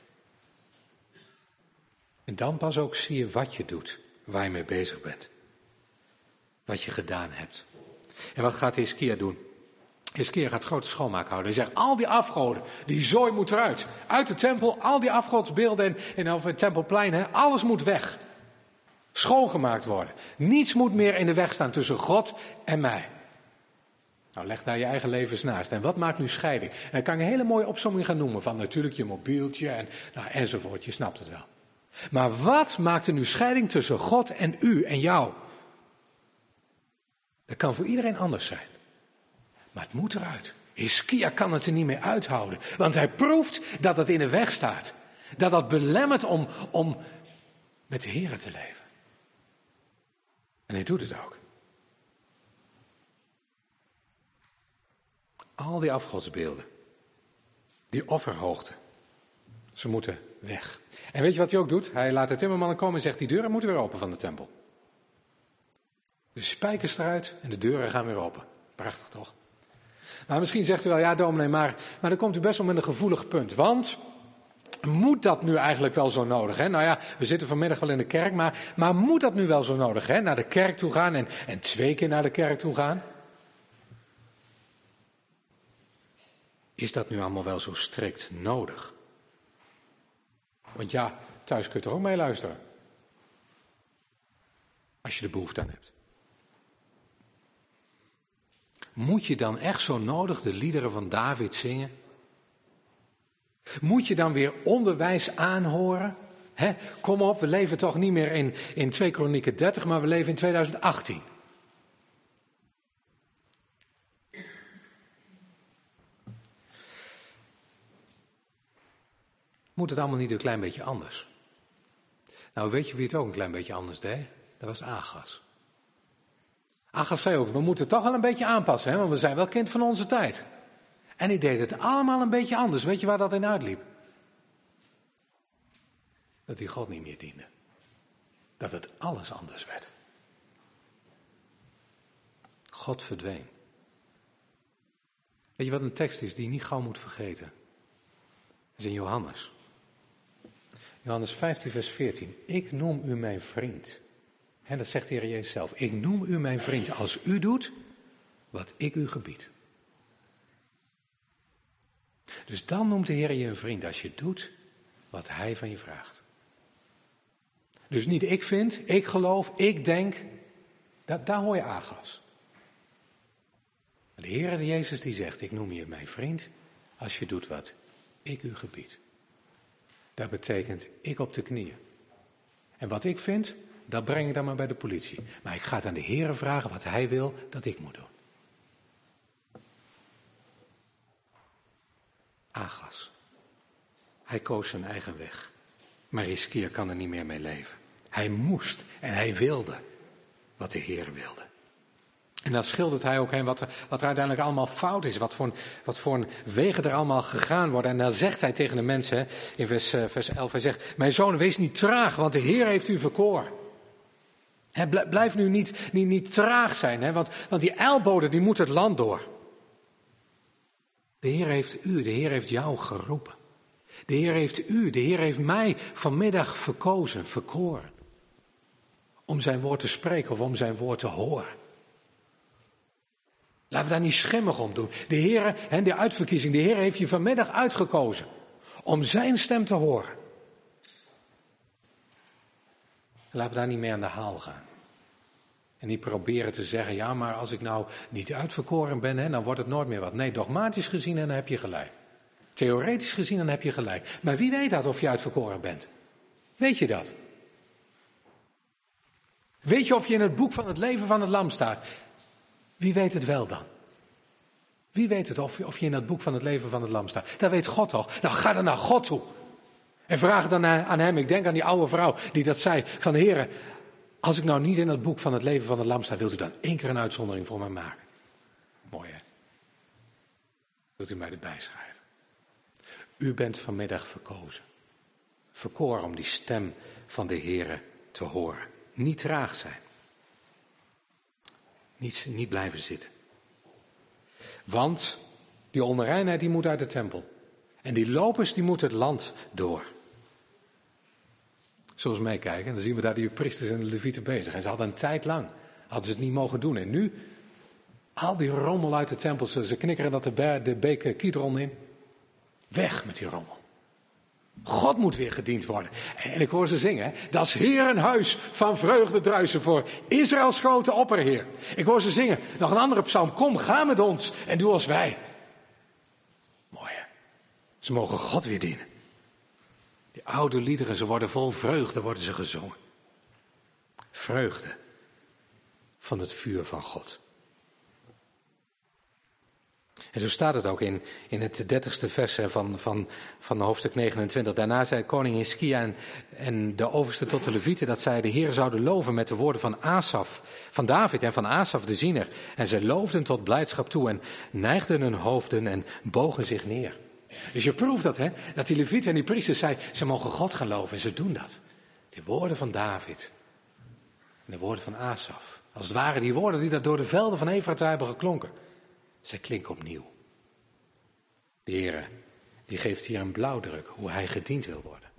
En dan pas ook zie je wat je doet, waar je mee bezig bent. Wat je gedaan hebt. En wat gaat Hiskia doen? Hiskia gaat grote schoonmaak houden. Hij zegt, al die afgoden, die zooi moet eruit. Uit de tempel, al die afgodsbeelden en, en over het tempelplein, hè, alles moet weg. Schoongemaakt worden. Niets moet meer in de weg staan tussen God en mij. Nou, leg daar je eigen levens naast. En wat maakt nu scheiding? En dan kan je een hele mooie opsomming gaan noemen. Van natuurlijk je mobieltje en, nou, enzovoort. Je snapt het wel. Maar wat maakt er nu scheiding tussen God en u en jou? Dat kan voor iedereen anders zijn. Maar het moet eruit. Hiskia kan het er niet meer uithouden. Want hij proeft dat het in de weg staat. Dat dat belemmert om, om met de Heer te leven. En hij doet het ook. Al die afgodsbeelden. Die offerhoogte. Ze moeten weg. En weet je wat hij ook doet? Hij laat de timmermannen komen en zegt, die deuren moeten weer open van de tempel. De spijkers eruit en de deuren gaan weer open. Prachtig toch? Maar misschien zegt u wel, ja dominee, maar, maar dan komt u best wel met een gevoelig punt. Want, moet dat nu eigenlijk wel zo nodig? Hè? Nou ja, we zitten vanmiddag wel in de kerk, maar, maar moet dat nu wel zo nodig? Hè? Naar de kerk toe gaan en, en twee keer naar de kerk toe gaan? Is dat nu allemaal wel zo strikt nodig? Want ja, thuis kun je er ook mee luisteren. Als je er behoefte aan hebt. Moet je dan echt zo nodig de liederen van David zingen? Moet je dan weer onderwijs aanhoren? He, kom op, we leven toch niet meer in, in twee Kronieken dertig, maar we leven in twintig achttien. Moet het allemaal niet een klein beetje anders? Nou, weet je wie het ook een klein beetje anders deed? Dat was Agas. Agas zei ook, we moeten toch wel een beetje aanpassen, hè? Want we zijn wel kind van onze tijd. En hij deed het allemaal een beetje anders. Weet je waar dat in uitliep? Dat hij God niet meer diende. Dat het alles anders werd. God verdween. Weet je wat een tekst is die je niet gauw moet vergeten? Dat is in Johannes. Johannes vijftien vers veertien. Ik noem u mijn vriend. He, dat zegt de Heer Jezus zelf. Ik noem u mijn vriend als u doet wat ik u gebied. Dus dan noemt de Heer je een vriend als je doet wat hij van je vraagt. Dus niet ik vind, ik geloof, ik denk. Dat, daar hoor je Agas. De Heer Jezus die zegt, ik noem je mijn vriend als je doet wat ik u gebied. Dat betekent ik op de knieën. En wat ik vind, dat breng ik dan maar bij de politie. Maar ik ga het aan de Heere vragen wat hij wil dat ik moet doen. Agas. Hij koos zijn eigen weg. Maar Hiskia kan er niet meer mee leven. Hij moest en hij wilde wat de Heer wilde. En dan schildert hij ook heen wat er, wat er uiteindelijk allemaal fout is. Wat voor, wat voor wegen er allemaal gegaan worden. En dan zegt hij tegen de mensen in vers, vers elf. Hij zegt, mijn zoon, wees niet traag, want de Heer heeft u verkoren. He, blijf nu niet, niet, niet traag zijn. He, want, want die ijlbode die moet het land door. De Heer heeft u, de Heer heeft jou geroepen. De Heer heeft u, de Heer heeft mij vanmiddag verkozen, verkoren. Om zijn woord te spreken of om zijn woord te horen. Laten we daar niet schimmig om doen. De Heer, hè, de uitverkiezing, de Heer heeft je vanmiddag uitgekozen. Om zijn stem te horen. Laten we daar niet mee aan de haal gaan. En niet proberen te zeggen, ja maar als ik nou niet uitverkoren ben, hè, dan wordt het nooit meer wat. Nee, dogmatisch gezien dan heb je gelijk. Theoretisch gezien dan heb je gelijk. Maar wie weet dat of je uitverkoren bent? Weet je dat? Weet je of je in het boek van het leven van het lam staat? Wie weet het wel dan? Wie weet het of je, of je in het boek van het leven van het lam staat? Dat weet God toch? Nou ga dan naar God toe. En vraag dan aan hem. Ik denk aan die oude vrouw die dat zei. Van Heere, als ik nou niet in het boek van het leven van het lam sta, wilt u dan één keer een uitzondering voor mij maken? Mooi hè? Wilt u mij erbij schrijven? U bent vanmiddag verkozen. Verkoren om die stem van de Heere te horen. Niet traag zijn. Niet, niet blijven zitten. Want die onreinheid die moet uit de tempel. En die lopers die moeten het land door. Zullen we eens meekijken? Dan zien we daar die priesters en de levieten bezig. En ze hadden een tijd lang, hadden ze het niet mogen doen. En nu, al die rommel uit de tempel, ze, ze knikkeren dat de, be, de beek Kidron in. Weg met die rommel. God moet weer gediend worden. En ik hoor ze zingen. Dat is Heer een huis van vreugde druisen voor Israëls grote opperheer. Ik hoor ze zingen. Nog een andere psalm. Kom, ga met ons en doe als wij. Mooi hè. Ze mogen God weer dienen. Die oude liederen, ze worden vol vreugde, worden ze gezongen. Vreugde van het vuur van God. En zo staat het ook in, in het dertigste vers van, van, van hoofdstuk negenentwintig. Daarna zei koning Hiskia en, en de overste tot de levieten dat zij de Heer zouden loven met de woorden van Asaf, van David en van Asaf de ziener. En zij loofden tot blijdschap toe en neigden hun hoofden en bogen zich neer. Dus je proeft dat, hè? Dat die levieten en die priesters zei, ze mogen God gaan loven en ze doen dat. De woorden van David en de woorden van Asaf. Als het ware die woorden die daar door de velden van Efrata hebben geklonken. Zij klinken opnieuw. De Heere, die geeft hier een blauwdruk hoe hij gediend wil worden.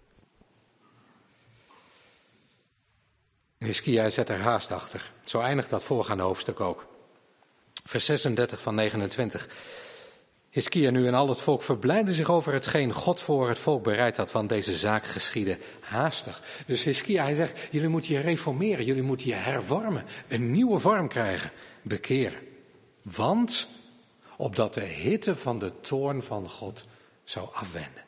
Hiskia zet er haast achter. Zo eindigt dat voorgaande hoofdstuk ook. Vers zesendertig van negenentwintig. Hiskia nu en al het volk verblijden zich over hetgeen God voor het volk bereid had, want deze zaak geschiedde haastig. Dus Hiskia, hij zegt, jullie moeten je reformeren, jullie moeten je hervormen, een nieuwe vorm krijgen, bekeren. Want opdat de hitte van de toorn van God zou afwenden.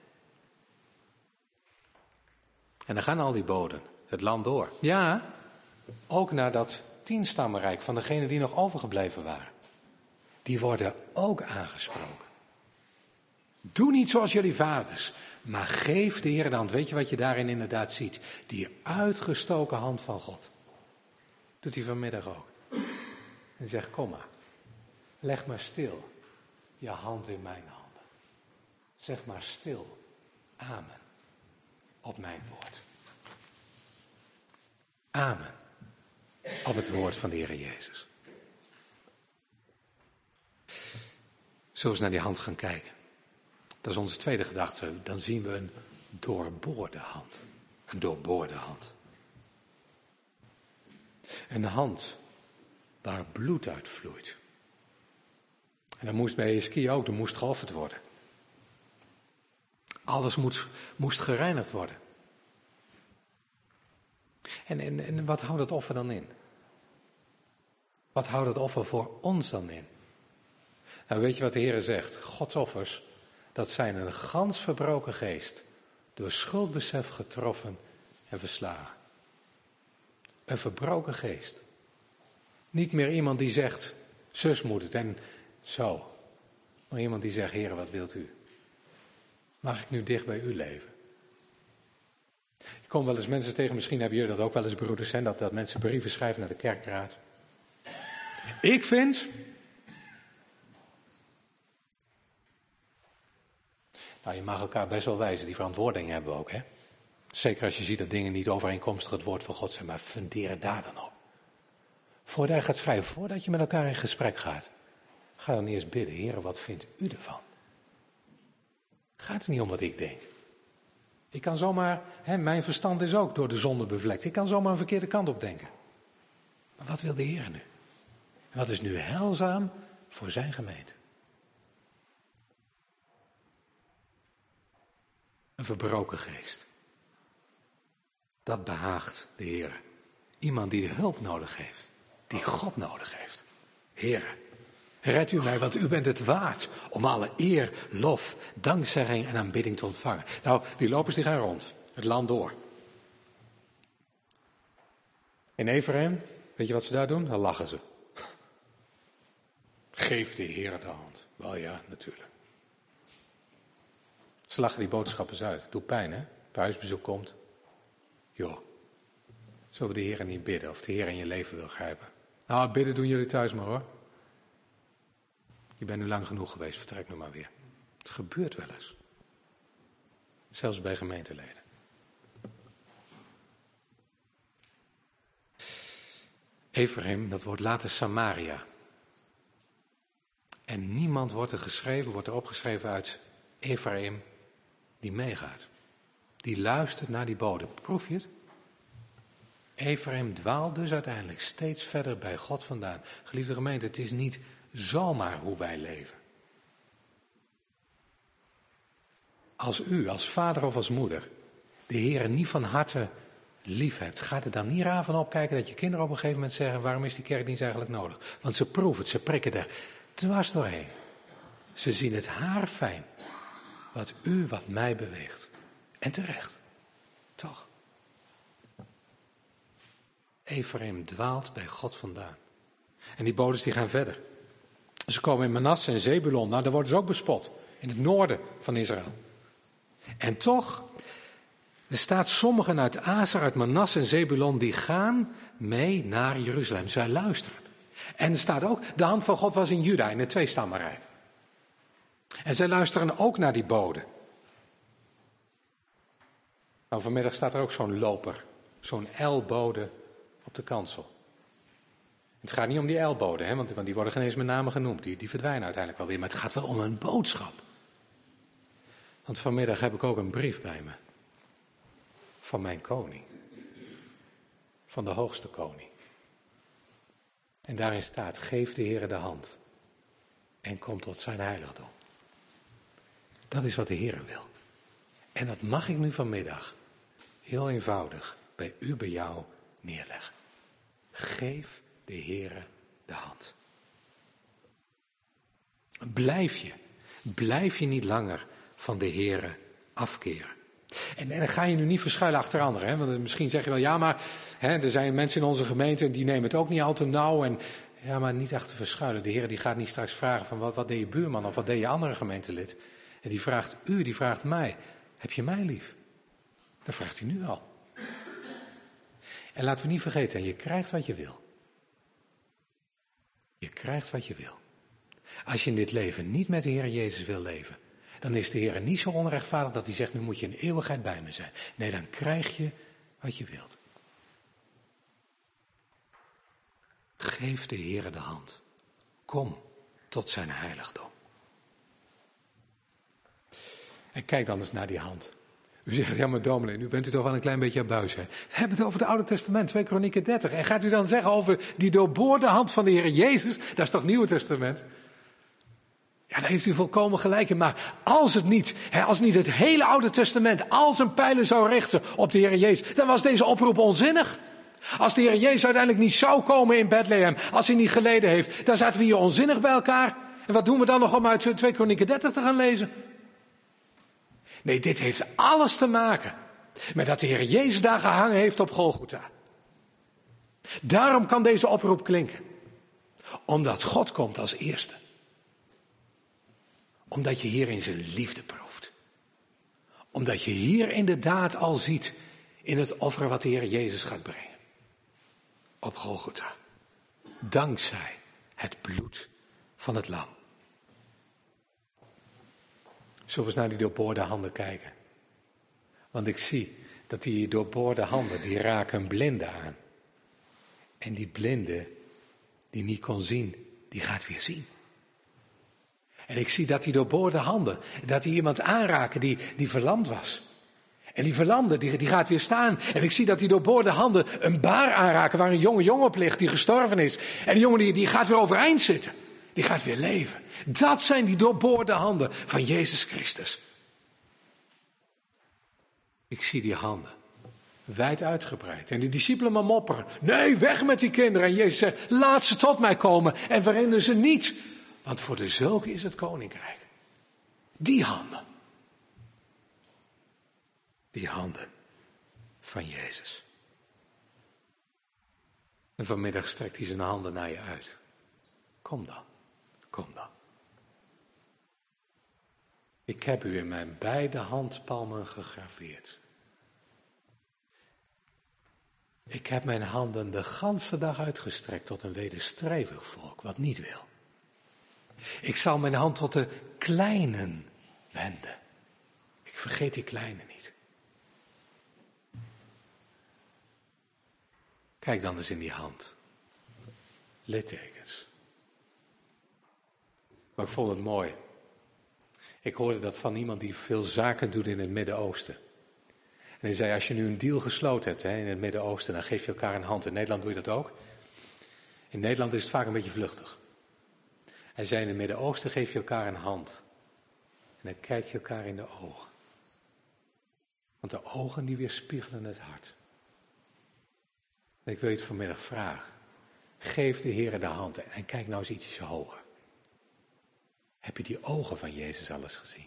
En dan gaan al die boden het land door. Ja, ook naar dat tienstammenrijk van degenen die nog overgebleven waren. Die worden ook aangesproken. Doe niet zoals jullie vaders, maar geef de Heer de hand. Weet je wat je daarin inderdaad ziet? Die uitgestoken hand van God. Doet hij vanmiddag ook. En zegt, kom maar, leg maar stil je hand in mijn handen. Zeg maar stil, amen, op mijn woord. Amen, op het woord van de Heer Jezus. Zullen we eens naar die hand gaan kijken? Dat is onze tweede gedachte. Dan zien we een doorboorde hand. Een doorboorde hand. Een hand waar bloed uit vloeit. En dan moest bij Hiskia ook, er moest geofferd worden. Alles moest, moest gereinigd worden. En, en, en wat houdt het offer dan in? Wat houdt het offer voor ons dan in? Nou, weet je wat de Heer zegt? Gods offers Dat zijn een gans verbroken geest, door schuldbesef getroffen en verslagen. Een verbroken geest. Niet meer iemand die zegt, zus moet het en zo. Maar iemand die zegt, Heer, wat wilt u? Mag ik nu dicht bij u leven? Ik kom wel eens mensen tegen, misschien hebben jullie dat ook wel eens, broeders, hè, dat, dat mensen brieven schrijven naar de kerkraad. Ik vind... Nou, je mag elkaar best wel wijzen, die verantwoording hebben we ook, hè. Zeker als je ziet dat dingen niet overeenkomstig het woord van God zijn, maar fundeer daar dan op. Voordat je gaat schrijven, voordat je met elkaar in gesprek gaat, ga dan eerst bidden, Heer, wat vindt u ervan? Gaat het niet om wat ik denk. Ik kan zomaar, hè, mijn verstand is ook door de zonde bevlekt. Ik kan zomaar een verkeerde kant op denken. Maar wat wil de Heer nu? En wat is nu heilzaam voor zijn gemeente? Een verbroken geest. Dat behaagt de Heer. Iemand die de hulp nodig heeft. Die God nodig heeft. Heer, red u mij, want u bent het waard om alle eer, lof, dankzegging en aanbidding te ontvangen. Nou, die lopers die gaan rond. Het land door. In Ephraim, weet je wat ze daar doen? Dan lachen ze. Geef de Heer de hand. Wel ja, natuurlijk. Ze lachen die boodschappers uit. Doet pijn, hè? Op huisbezoek komt. Joh, zullen we de Heer niet bidden of de Heer in je leven wil grijpen? Nou, bidden doen jullie thuis maar hoor. Je bent nu lang genoeg geweest, vertrek nu maar weer. Het gebeurt wel eens. Zelfs bij gemeenteleden. Ephraim, dat wordt later Samaria. En niemand wordt er geschreven, wordt er opgeschreven uit Ephraim die meegaat. Die luistert naar die bode. Proef je het? Ephraim dwaalt dus uiteindelijk steeds verder bij God vandaan. Geliefde gemeente, het is niet zomaar hoe wij leven. Als u, als vader of als moeder, de Heer niet van harte lief hebt, gaat er dan niet raar van opkijken dat je kinderen op een gegeven moment zeggen, waarom is die kerkdienst eigenlijk nodig? Want ze proeven het, ze prikken er dwars doorheen. Ze zien het haar fijn, wat u, wat mij beweegt. En terecht, toch? Ephraim dwaalt bij God vandaan. En die bodes die gaan verder. Ze komen in Manasse en Zebulon. Nou, daar worden ze ook bespot. In het noorden van Israël. En toch, er staat sommigen uit Aser, uit Manasse en Zebulon, die gaan mee naar Jeruzalem. Zij luisteren. En er staat ook, de hand van God was in Juda, in de tweestammenrijk. En zij luisteren ook naar die bode. Nou, vanmiddag staat er ook zo'n loper, zo'n elbode op de kansel. Het gaat niet om die elboden, hè, want, want die worden geen eens met name genoemd. Die, die verdwijnen uiteindelijk wel weer. Maar het gaat wel om een boodschap. Want vanmiddag heb ik ook een brief bij me. Van mijn koning. Van de hoogste koning. En daarin staat, geef de Heere de hand. En kom tot zijn heiligdom. Dat is wat de Heere wil. En dat mag ik nu vanmiddag heel eenvoudig bij u, bij jou neerleggen. Geef de Heere de hand. Blijf je, blijf je niet langer van de Heere afkeren. En, en dan ga je nu niet verschuilen achter anderen. Hè? Want misschien zeg je wel, ja maar hè, er zijn mensen in onze gemeente die nemen het ook niet al te nauw. En, ja, maar niet achter verschuilen. De Heere die gaat niet straks vragen van wat, wat deed je buurman of wat deed je andere gemeentelid. En die vraagt u, die vraagt mij, heb je mij lief? Dat vraagt hij nu al. En laten we niet vergeten, je krijgt wat je wil. Je krijgt wat je wil. Als je in dit leven niet met de Heer Jezus wil leven, dan is de Heer niet zo onrechtvaardig dat hij zegt, nu moet je in eeuwigheid bij me zijn. Nee, dan krijg je wat je wilt. Geef de Heer de hand. Kom tot zijn heiligdom. En kijk dan eens naar die hand. U zegt, ja maar dominee, nu bent u toch wel een klein beetje abuis. Hè? We hebben het over het Oude Testament, twee Kronieken dertig. En gaat u dan zeggen over die doorboorde hand van de Heer Jezus? Dat is toch Nieuwe Testament? Ja, daar heeft u volkomen gelijk in. Maar als het niet, hè, als niet het hele Oude Testament al zijn pijlen zou richten op de Heer Jezus, dan was deze oproep onzinnig. Als de Heer Jezus uiteindelijk niet zou komen in Bethlehem, als hij niet geleden heeft, dan zaten we hier onzinnig bij elkaar. En wat doen we dan nog om uit twee Kronieken dertig te gaan lezen? Nee, dit heeft alles te maken met dat de Heer Jezus daar gehangen heeft op Golgotha. Daarom kan deze oproep klinken. Omdat God komt als eerste. Omdat je hier in zijn liefde proeft. Omdat je hier inderdaad al ziet in het offer wat de Heer Jezus gaat brengen. Op Golgotha. Dankzij het bloed van het lam. Zullen we eens naar die doorboorde handen kijken? Want ik zie dat die doorboorde handen, die raken een blinde aan. En die blinde, die niet kon zien, die gaat weer zien. En ik zie dat die doorboorde handen, dat die iemand aanraken die, die verlamd was. En die verlamde, die, die gaat weer staan. En ik zie dat die doorboorde handen een baar aanraken waar een jonge jongen op ligt die gestorven is. En die jongen die, die gaat weer overeind zitten. Die gaat weer leven. Dat zijn die doorboorde handen van Jezus Christus. Ik zie die handen. Wijd uitgebreid. En de discipelen maar mopperen. Nee, weg met die kinderen. En Jezus zegt, laat ze tot mij komen en verhinderen ze niet. Want voor de zulke is het koninkrijk. Die handen. Die handen van Jezus. En vanmiddag strekt hij zijn handen naar je uit. Kom dan, kom dan. Ik heb u in mijn beide handpalmen gegraveerd. Ik heb mijn handen de ganse dag uitgestrekt tot een wederstrevig volk, wat niet wil. Ik zal mijn hand tot de kleinen wenden. Ik vergeet die kleinen niet. Kijk dan eens in die hand. Littekens. Maar ik vond het mooi. Ik hoorde dat van iemand die veel zaken doet in het Midden-Oosten. En hij zei, als je nu een deal gesloten hebt hè, in het Midden-Oosten, dan geef je elkaar een hand. In Nederland doe je dat ook. In Nederland is het vaak een beetje vluchtig. Hij zei, in het Midden-Oosten geef je elkaar een hand. En dan kijk je elkaar in de ogen. Want de ogen die weerspiegelen het hart. En ik wil je het vanmiddag vragen. Geef de Heer de hand en kijk nou eens ietsje hoger. Heb je die ogen van Jezus al eens gezien?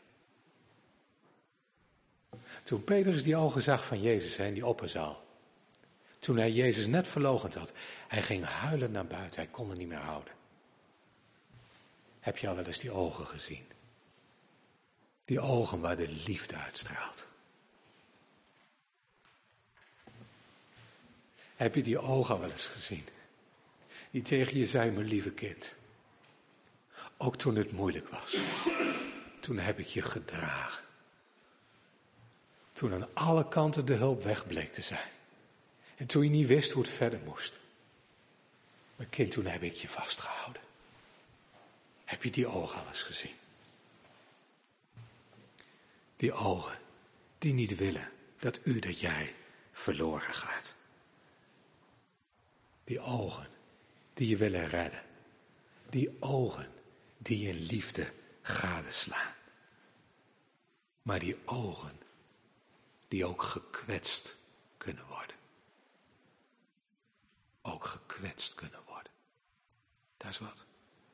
Toen Petrus die ogen zag van Jezus in die opperzaal. Toen hij Jezus net verloochend had. Hij ging huilen naar buiten. Hij kon er niet meer houden. Heb je al wel eens die ogen gezien? Die ogen waar de liefde uitstraalt. Heb je die ogen al wel eens gezien? Die tegen je zei, mijn lieve kind. Ook toen het moeilijk was. Toen heb ik je gedragen. Toen aan alle kanten de hulp weg bleek te zijn. En toen je niet wist hoe het verder moest. Mijn kind, toen heb ik je vastgehouden. Heb je die ogen al eens gezien? Die ogen die niet willen dat u, dat jij verloren gaat. Die ogen die je willen redden. Die ogen die je in liefde gadeslaan. Maar die ogen die ook gekwetst kunnen worden. Ook gekwetst kunnen worden. Dat is wat.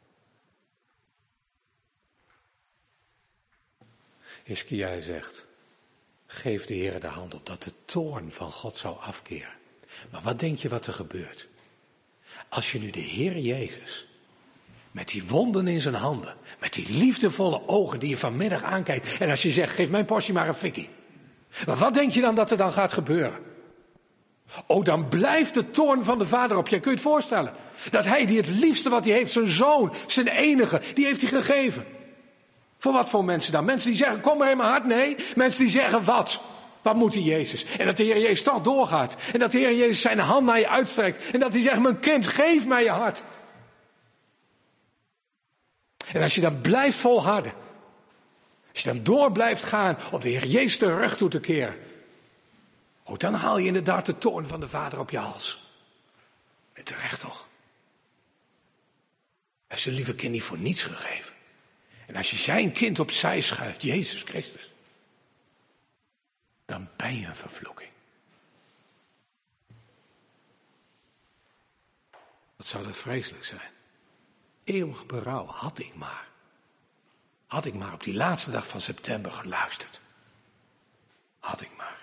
Hiskia zegt, geef de Heer de hand op dat de toorn van God zou afkeren. Maar wat denk je wat er gebeurt? Als je nu de Heer Jezus, met die wonden in zijn handen, met die liefdevolle ogen die je vanmiddag aankijkt, en als je zegt, geef mijn portie maar een fikkie. Maar wat denk je dan dat er dan gaat gebeuren? Oh, dan blijft de toorn van de Vader op je. Kun je het voorstellen? Dat hij die het liefste wat hij heeft, zijn zoon, zijn enige, die heeft hij gegeven. Voor wat voor mensen dan? Mensen die zeggen, kom maar in mijn hart. Nee, mensen die zeggen, wat? Wat moet die Jezus? En dat de Heer Jezus toch doorgaat. En dat de Heer Jezus zijn hand naar je uitstrekt. En dat hij zegt, mijn kind, geef mij je hart. En als je dan blijft volharden. Als je dan door blijft gaan op de Heer Jezus de rug toe te keren. Oh, dan haal je inderdaad de toorn van de Vader op je hals. En terecht toch? Hij heeft zijn lieve kind niet voor niets gegeven. En als je zijn kind opzij schuift, Jezus Christus. Dan ben je een vervloeking. Wat zou dat vreselijk zijn? Eeuwig berouw had ik maar. Had ik maar op die laatste dag van september geluisterd. Had ik maar.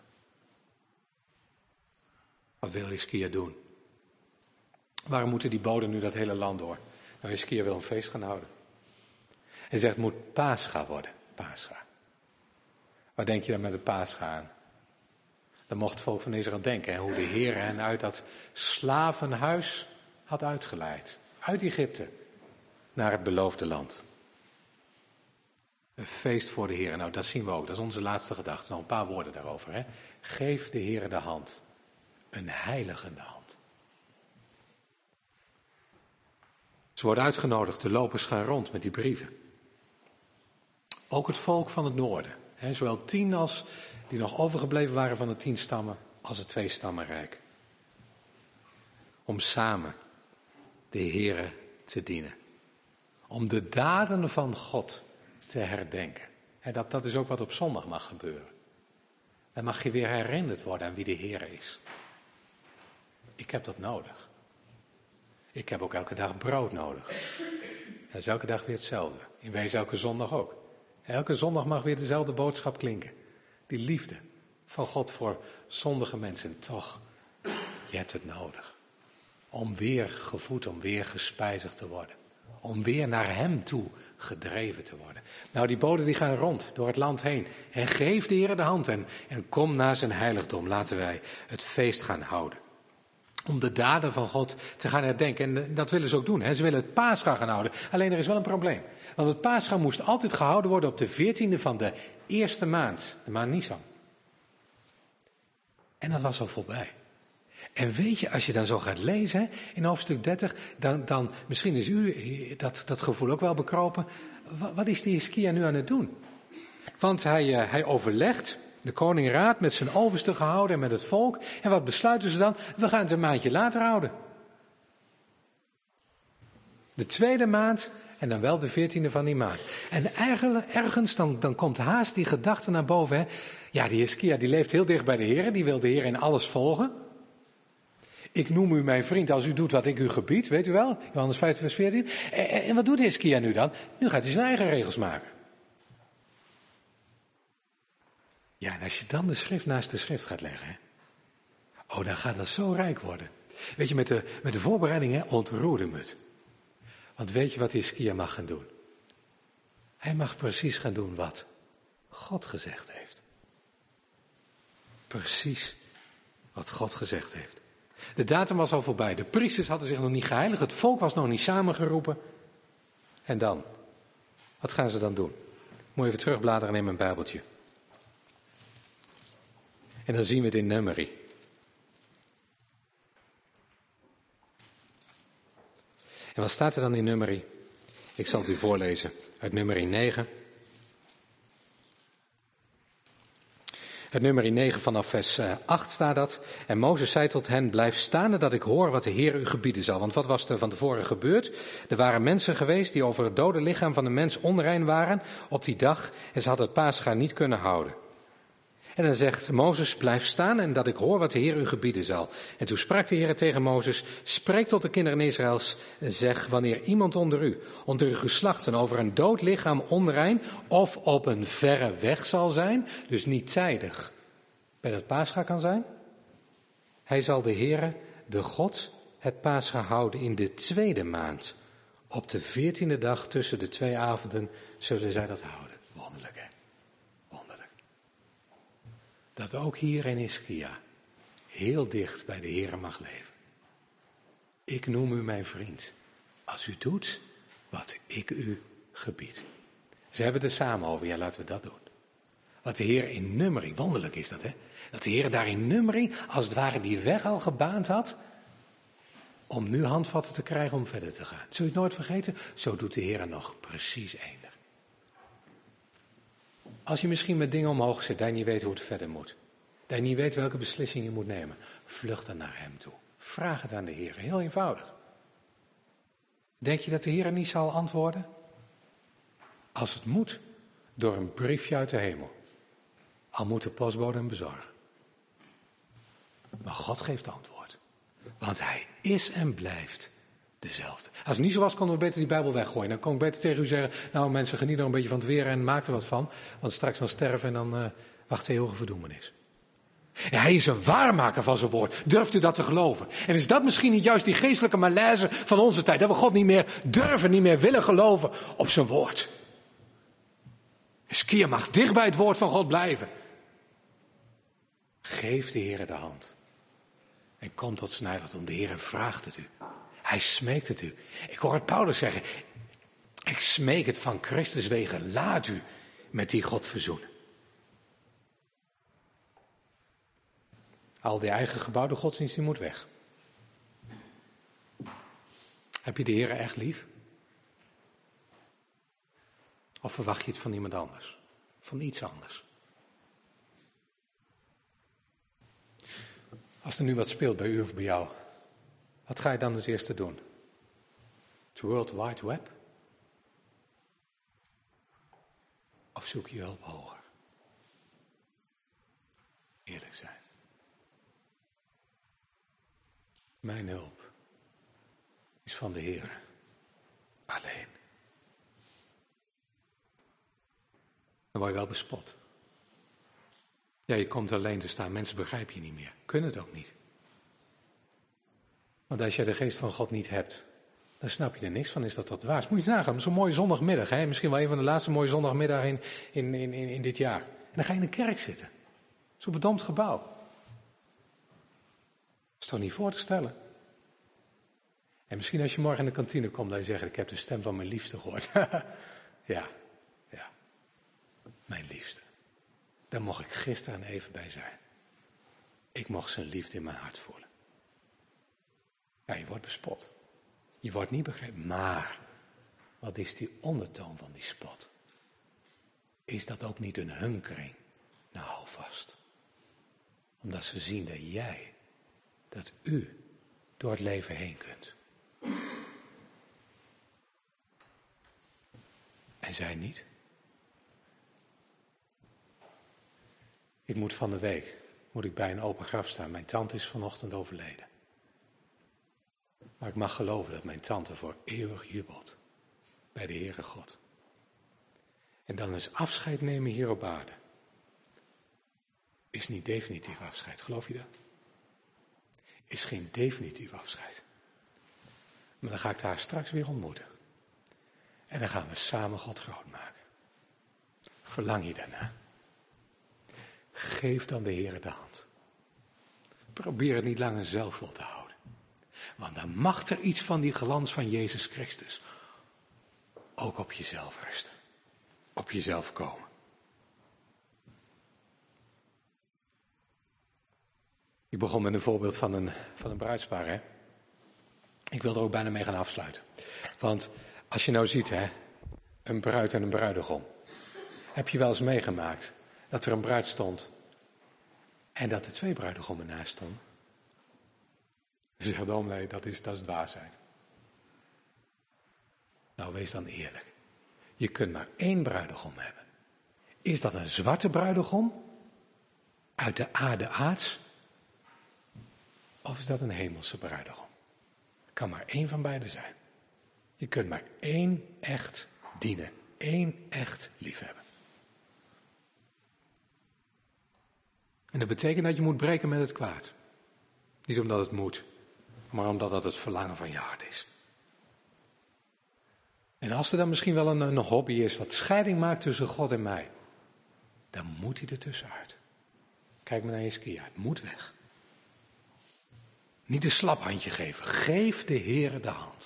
Wat wil Hiskia doen? Waarom moeten die boden nu dat hele land door? Nou, Hiskia wil een feest gaan houden. Hij zegt, het moet Pascha worden. Pascha. Waar denk je dan met de Pascha aan? Dan mocht het volk van Israël denken. Hè, hoe de Heer hen uit dat slavenhuis had uitgeleid. Uit Egypte. Naar het beloofde land. Een feest voor de Heer. Nou, dat zien we ook. Dat is onze laatste gedachte. Nog een paar woorden daarover. Hè. Geef de Heer de hand. Een heiligende hand. Ze worden uitgenodigd. De lopers gaan rond met die brieven. Ook het volk van het noorden. Hè, zowel tien als die nog overgebleven waren van de tien stammen. Als het twee stammenrijk. Om samen de Heere te dienen. Om de daden van God te herdenken. En dat, dat is ook wat op zondag mag gebeuren. Dan mag je weer herinnerd worden aan wie de Heer is. Ik heb dat nodig. Ik heb ook elke dag brood nodig. Dat is elke dag weer hetzelfde. In wezen elke zondag ook. Elke zondag mag weer dezelfde boodschap klinken. Die liefde van God voor zondige mensen. Toch, je hebt het nodig. Om weer gevoed, om weer gespijzigd te worden. Om weer naar hem toe gedreven te worden. Nou, die boden die gaan rond door het land heen. En geef de Heer de hand en, en kom naar zijn heiligdom. Laten wij het feest gaan houden. Om de daden van God te gaan herdenken. En dat willen ze ook doen. Hè. Ze willen het Pascha gaan houden. Alleen er is wel een probleem. Want het Pascha moest altijd gehouden worden op de veertiende van de eerste maand. De maand Nisan. En dat was al voorbij. En weet je, als je dan zo gaat lezen hè, in hoofdstuk dertig, dan, dan misschien is u dat, dat gevoel ook wel bekropen. Wat, wat is die Hiskia nu aan het doen? Want hij, uh, hij overlegt, de koning raadt met zijn overste gehouden en met het volk. En wat besluiten ze dan? We gaan het een maandje later houden. De tweede maand en dan wel de veertiende van die maand. En eigenlijk, ergens dan, dan komt haast die gedachte naar boven. Hè. Ja, die Hiskia die leeft heel dicht bij de Heer, die wil de Heer in alles volgen. Ik noem u mijn vriend als u doet wat ik u gebied, weet u wel? Johannes vijftien vers veertien. En, en wat doet Hiskia nu dan? Nu gaat hij zijn eigen regels maken. Ja, en als je dan de schrift naast de schrift gaat leggen, hè? Oh, dan gaat dat zo rijk worden. Weet je, met de, met de voorbereidingen ontroerde me het. Want weet je wat Hiskia mag gaan doen? Hij mag precies gaan doen wat God gezegd heeft. Precies wat God gezegd heeft. De datum was al voorbij. De priesters hadden zich nog niet geheiligd. Het volk was nog niet samengeroepen. En dan? Wat gaan ze dan doen? Moet je even terugbladeren in mijn Bijbeltje. En dan zien we het in Numeri. En wat staat er dan in Numeri? Ik zal het u voorlezen uit Numeri negen. Uit Numeri negen vanaf vers acht staat dat. En Mozes zei tot hen, blijf staan dat ik hoor wat de Heer u gebieden zal. Want wat was er van tevoren gebeurd? Er waren mensen geweest die over het dode lichaam van de mens onrein waren op die dag. En ze hadden het Pascha niet kunnen houden. En dan zegt Mozes, blijf staan en dat ik hoor wat de Heer u gebieden zal. En toen sprak de Heer tegen Mozes, spreek tot de kinderen Israëls, zeg, wanneer iemand onder u, onder uw geslachten, over een dood lichaam onrein of op een verre weg zal zijn, dus niet tijdig, bij het Pascha kan zijn, hij zal de Heere, de God, het Pascha houden in de tweede maand. Op de veertiende dag tussen de twee avonden zullen zij dat houden. Wonderlijk, hè? Wonderlijk. Dat ook hier in Hiskia heel dicht bij de Heere mag leven. Ik noem u mijn vriend, als u doet wat ik u gebied. Ze hebben er samen over, ja, laten we dat doen. Wat de Heer in Numeri, wonderlijk is dat, hè? Dat de Heer daar in Numeri, als het ware, die weg al gebaand had, om nu handvatten te krijgen om verder te gaan. Zul je het nooit vergeten? Zo doet de Heer nog precies eender. Als je misschien met dingen omhoog zit, dat je niet weet hoe het verder moet. Dat je niet weet welke beslissing je moet nemen. Vlucht dan naar hem toe. Vraag het aan de Heer, heel eenvoudig. Denk je dat de Heer niet zal antwoorden? Als het moet, door een briefje uit de hemel. Al moet de postbode hem bezorgen. Maar God geeft antwoord. Want hij is en blijft dezelfde. Als het niet zo was, konden we beter die Bijbel weggooien. Dan kon ik beter tegen u zeggen, nou mensen, geniet er een beetje van het weer en maak er wat van. Want straks dan sterven en dan uh, wacht de eeuwige verdoemenis. Ja, hij is een waarmaker van zijn woord. Durft u dat te geloven? En is dat misschien niet juist die geestelijke malaise van onze tijd? Dat we God niet meer durven, niet meer willen geloven op zijn woord. Hiskia mag dicht bij het woord van God blijven. Geef de Heere de hand. En kom tot zijn heiligdom. De Heere vraagt het u. Hij smeekt het u. Ik hoor het Paulus zeggen. Ik smeek het van Christus wegen. Laat u met die God verzoenen. Al die eigen gebouwde godsdienst, die moet weg. Heb je de Heere echt lief? Of verwacht je het van iemand anders? Van iets anders? Als er nu wat speelt bij u of bij jou, wat ga je dan als eerste doen? Het World Wide Web? Of zoek je hulp hoger? Eerlijk zijn. Mijn hulp is van de Heer alleen. Dan word je wel bespot. Ja, je komt alleen te staan. Mensen begrijpen je niet meer. Kunnen het ook niet. Want als je de geest van God niet hebt, dan snap je er niks van. Is dat dat waar? Moet je nagaan. Zo'n mooie zondagmiddag. Hè? Misschien wel een van de laatste mooie zondagmiddagen in, in, in, in, in dit jaar. En dan ga je in de kerk zitten. Zo'n bedompt gebouw. Dat is toch niet voor te stellen? En misschien als je morgen in de kantine komt, dan je zegt, ik heb de stem van mijn liefste gehoord. ja, ja. Mijn liefste. Daar mocht ik gisteren even bij zijn. Ik mocht zijn liefde in mijn hart voelen. Ja, je wordt bespot. Je wordt niet begrepen. Maar, wat is die ondertoon van die spot? Is dat ook niet een hunkering? Nou, hou vast. Omdat ze zien dat jij, dat u door het leven heen kunt. En zij niet. Ik moet van de week, moet ik bij een open graf staan. Mijn tante is vanochtend overleden. Maar ik mag geloven dat mijn tante voor eeuwig jubelt bij de Heere God. En dan is afscheid nemen hier op aarde. Is niet definitief afscheid, geloof je dat? Is geen definitief afscheid. Maar dan ga ik haar straks weer ontmoeten. En dan gaan we samen God groot maken. Verlang je daarna? Geef dan de Heere de hand. Probeer het niet langer zelf vol te houden. Want dan mag er iets van die glans van Jezus Christus ook op jezelf rusten. Op jezelf komen. Ik begon met een voorbeeld van een, van een bruidspaar. Hè? Ik wil er ook bijna mee gaan afsluiten. Want als je nou ziet, hè, een bruid en een bruidegom. Heb je wel eens meegemaakt dat er een bruid stond en dat er twee bruidegommen naast stonden? Je zegt, oh nee, dat is, dat is dwaasheid. Nou, wees dan eerlijk. Je kunt maar één bruidegom hebben. Is dat een zwarte bruidegom uit de aarde aards? Of is dat een hemelse bruidegom? Het kan maar één van beide zijn. Je kunt maar één echt dienen. Één echt liefhebben. En dat betekent dat je moet breken met het kwaad. Niet omdat het moet, maar omdat dat het verlangen van je hart is. En als er dan misschien wel een, een hobby is wat scheiding maakt tussen God en mij, dan moet hij er tussenuit. Kijk maar naar Hiskia, het moet weg. Niet een slap handje geven, geef de Heere de hand.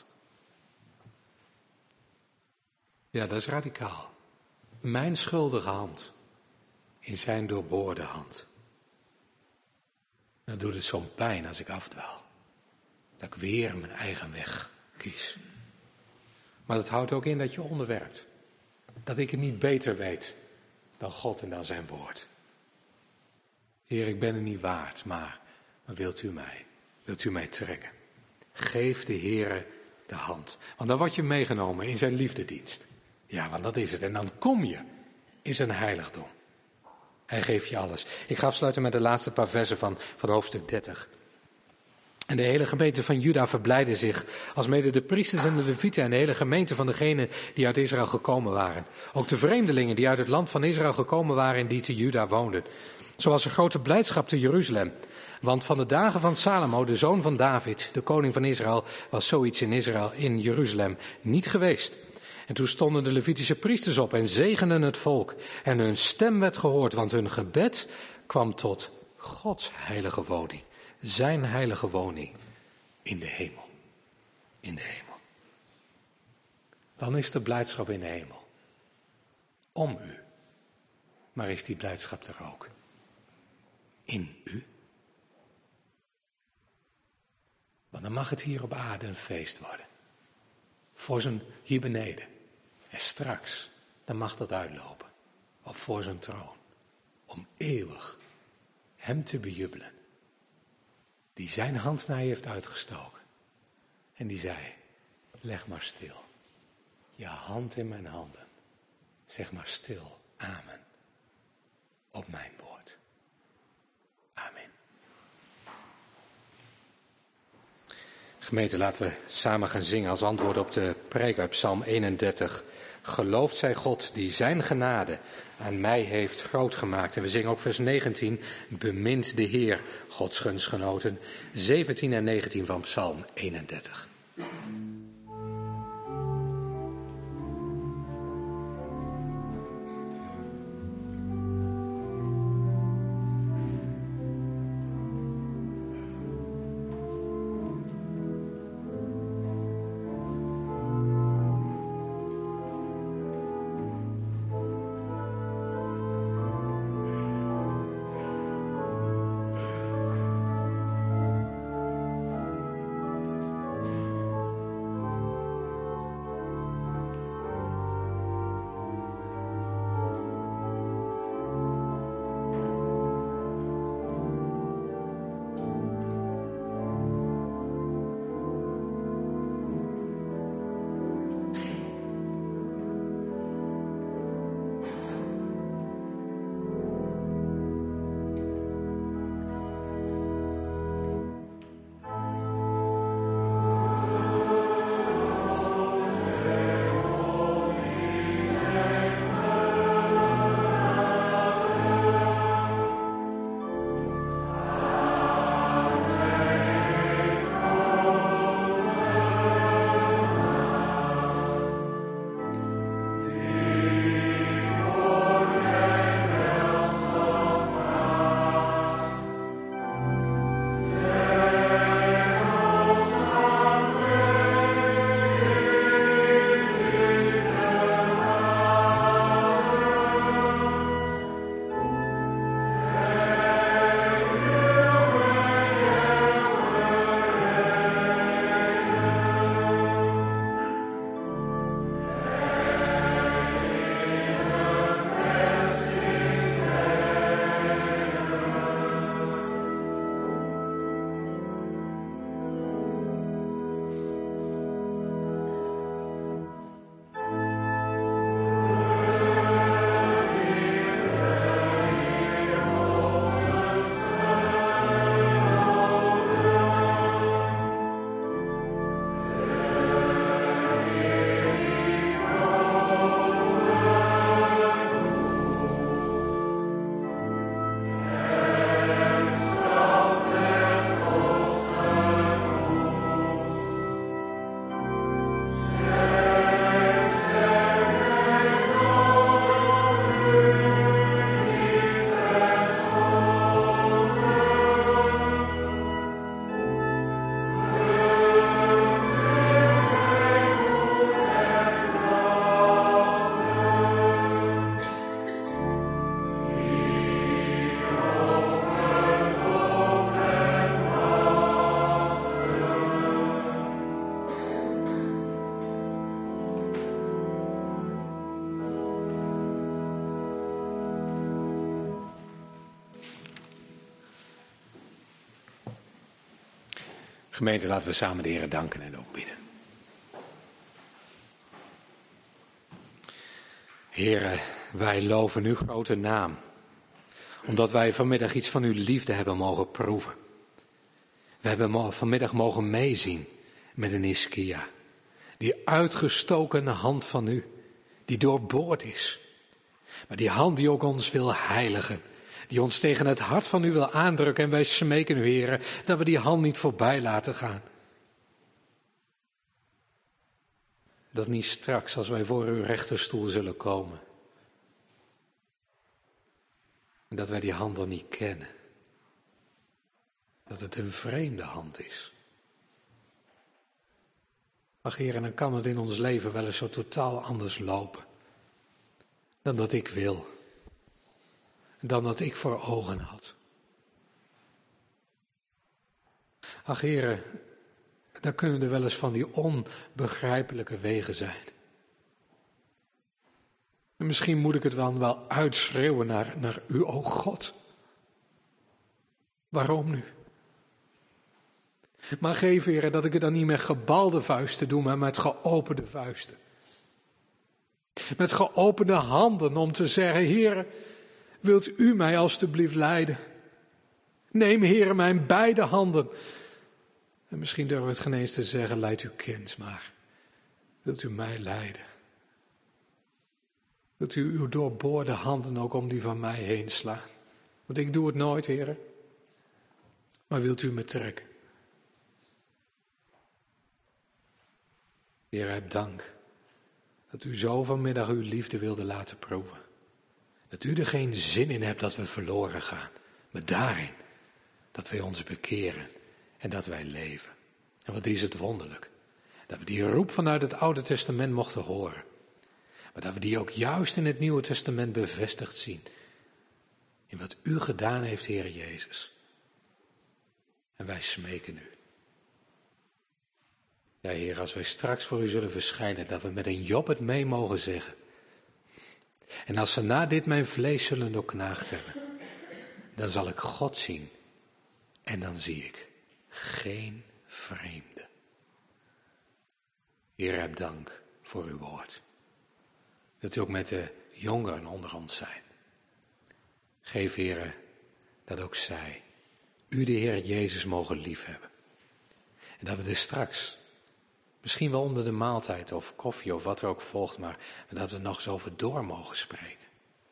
Ja, dat is radicaal. Mijn schuldige hand in zijn doorboorde hand. Dan doet het zo'n pijn als ik afdwaal. Dat ik weer mijn eigen weg kies. Maar dat houdt ook in dat je onderwerpt. Dat ik het niet beter weet dan God en dan zijn woord. Heer, ik ben er niet waard, maar, maar wilt u mij? Wilt u mij trekken? Geef de Heere de hand. Want dan word je meegenomen in zijn liefdedienst. Ja, want dat is het. En dan kom je in zijn heiligdom. Hij geeft je alles. Ik ga afsluiten met de laatste paar versen van, van hoofdstuk dertig. En de hele gemeente van Juda verblijde zich, alsmede de priesters en de levieten en de hele gemeente van degenen die uit Israël gekomen waren. Ook de vreemdelingen die uit het land van Israël gekomen waren en die te Juda woonden. Zo was er grote blijdschap te Jeruzalem. Want van de dagen van Salomo, de zoon van David, de koning van Israël, was zoiets in Israël, in Jeruzalem, niet geweest. En toen stonden de Levitische priesters op en zegenden het volk. En hun stem werd gehoord, want hun gebed kwam tot Gods heilige woning. Zijn heilige woning in de hemel. In de hemel. Dan is de blijdschap in de hemel. Om u. Maar is die blijdschap er ook? In u? Want dan mag het hier op aarde een feest worden. Voor zijn hier beneden. En straks, dan mag dat uitlopen. Of voor zijn troon. Om eeuwig hem te bejubelen. Die zijn hand naar je heeft uitgestoken. En die zei, leg maar stil. Je hand in mijn handen. Zeg maar stil, amen. Op mijn woord. Amen. Gemeente, laten we samen gaan zingen als antwoord op de preek uit Psalm eenendertig. Gelooft zij God die zijn genade aan mij heeft groot gemaakt. En we zingen ook vers negentien. Bemint de Heer, Gods gunstgenoten. zeventien en negentien van Psalm eenendertig. Gemeente, laten we samen de Heer danken en ook bidden. Heere, wij loven uw grote naam, omdat wij vanmiddag iets van uw liefde hebben mogen proeven. We hebben vanmiddag mogen meezien met een Hiskia. Die uitgestokene hand van u, die doorboord is. Maar die hand die ook ons wil heiligen. Die ons tegen het hart van u wil aandrukken. En wij smeken u, Heere, dat we die hand niet voorbij laten gaan. Dat niet straks, als wij voor uw rechterstoel zullen komen. En dat wij die hand dan niet kennen. Dat het een vreemde hand is. Ach, Heer, en dan kan het in ons leven wel eens zo totaal anders lopen. Dan dat ik wil. Dan dat ik voor ogen had. Ach, Heer, dan kunnen er wel eens van die onbegrijpelijke wegen zijn. En misschien moet ik het dan wel uitschreeuwen naar, naar u, o God. Waarom nu? Maar geef, Heer, dat ik het dan niet met gebalde vuisten doe, maar met geopende vuisten. Met geopende handen om te zeggen, Heer, wilt u mij alstublieft leiden? Neem, Heer, mijn beide handen. En misschien durven we het geen eens te zeggen, leid uw kind, maar wilt u mij leiden? Wilt u uw doorboorde handen ook om die van mij heen slaan? Want ik doe het nooit, Heer. Maar wilt u me trekken? Heer, heb dank dat u zo vanmiddag uw liefde wilde laten proeven. Dat u er geen zin in hebt dat we verloren gaan, maar daarin dat wij ons bekeren en dat wij leven. En wat is het wonderlijk, dat we die roep vanuit het Oude Testament mochten horen. Maar dat we die ook juist in het Nieuwe Testament bevestigd zien. In wat u gedaan heeft, Heer Jezus. En wij smeken u. Ja, Heer, als wij straks voor u zullen verschijnen, dat we met een Job het mee mogen zeggen. En als ze na dit mijn vlees zullen doorknaagd hebben, dan zal ik God zien. En dan zie ik geen vreemde. Heer, heb dank voor uw woord. Wilt u ook met de jongeren onder ons zijn. Geef, Heer, dat ook zij u, de Heer Jezus, mogen liefhebben. En dat we er straks, misschien wel onder de maaltijd of koffie of wat er ook volgt, maar dat we er nog eens over door mogen spreken.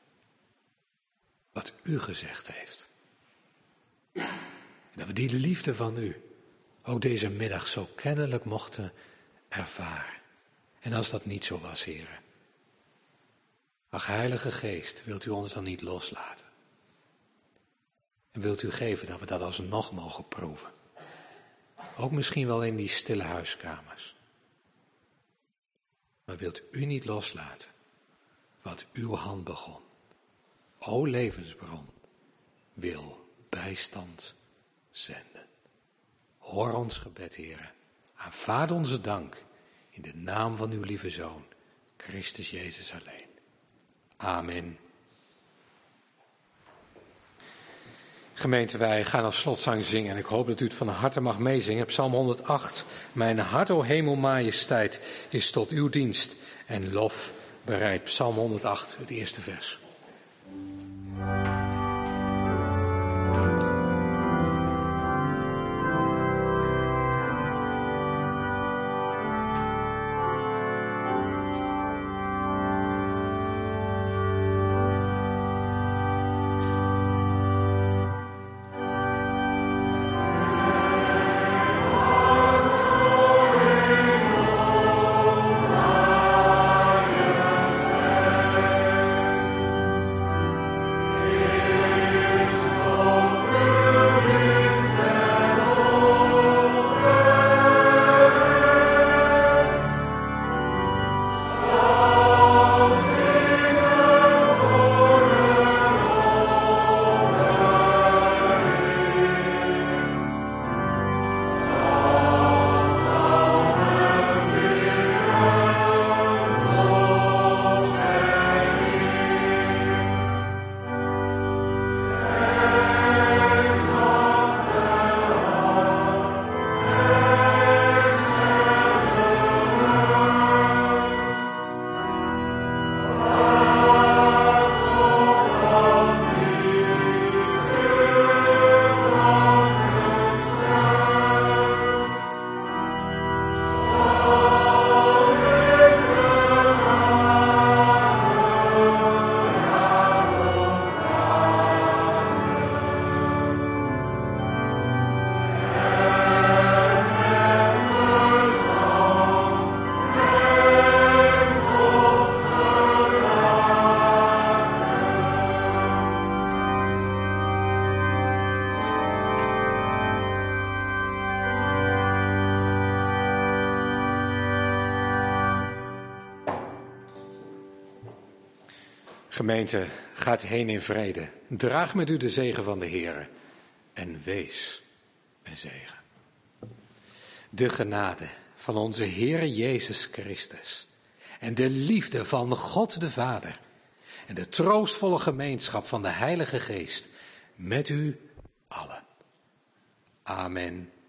Wat u gezegd heeft. En dat we die liefde van u ook deze middag zo kennelijk mochten ervaren. En als dat niet zo was, Heer, ach, Heilige Geest, wilt u ons dan niet loslaten? En wilt u geven dat we dat alsnog mogen proeven? Ook misschien wel in die stille huiskamers. Maar wilt u niet loslaten wat uw hand begon? O levensbron, wil bijstand zenden. Hoor ons gebed, Heere. Aanvaard onze dank in de naam van uw lieve Zoon, Christus Jezus alleen. Amen. Gemeente, wij gaan als slotzang zingen en ik hoop dat u het van harte mag meezingen. Psalm honderdacht. Mijn hart, o hemel, majesteit, is tot uw dienst en lof bereid. Psalm honderdacht, het eerste vers. Gemeente, gaat heen in vrede. Draag met u de zegen van de Heere en wees een zegen. De genade van onze Heere Jezus Christus en de liefde van God de Vader en de troostvolle gemeenschap van de Heilige Geest met u allen. Amen.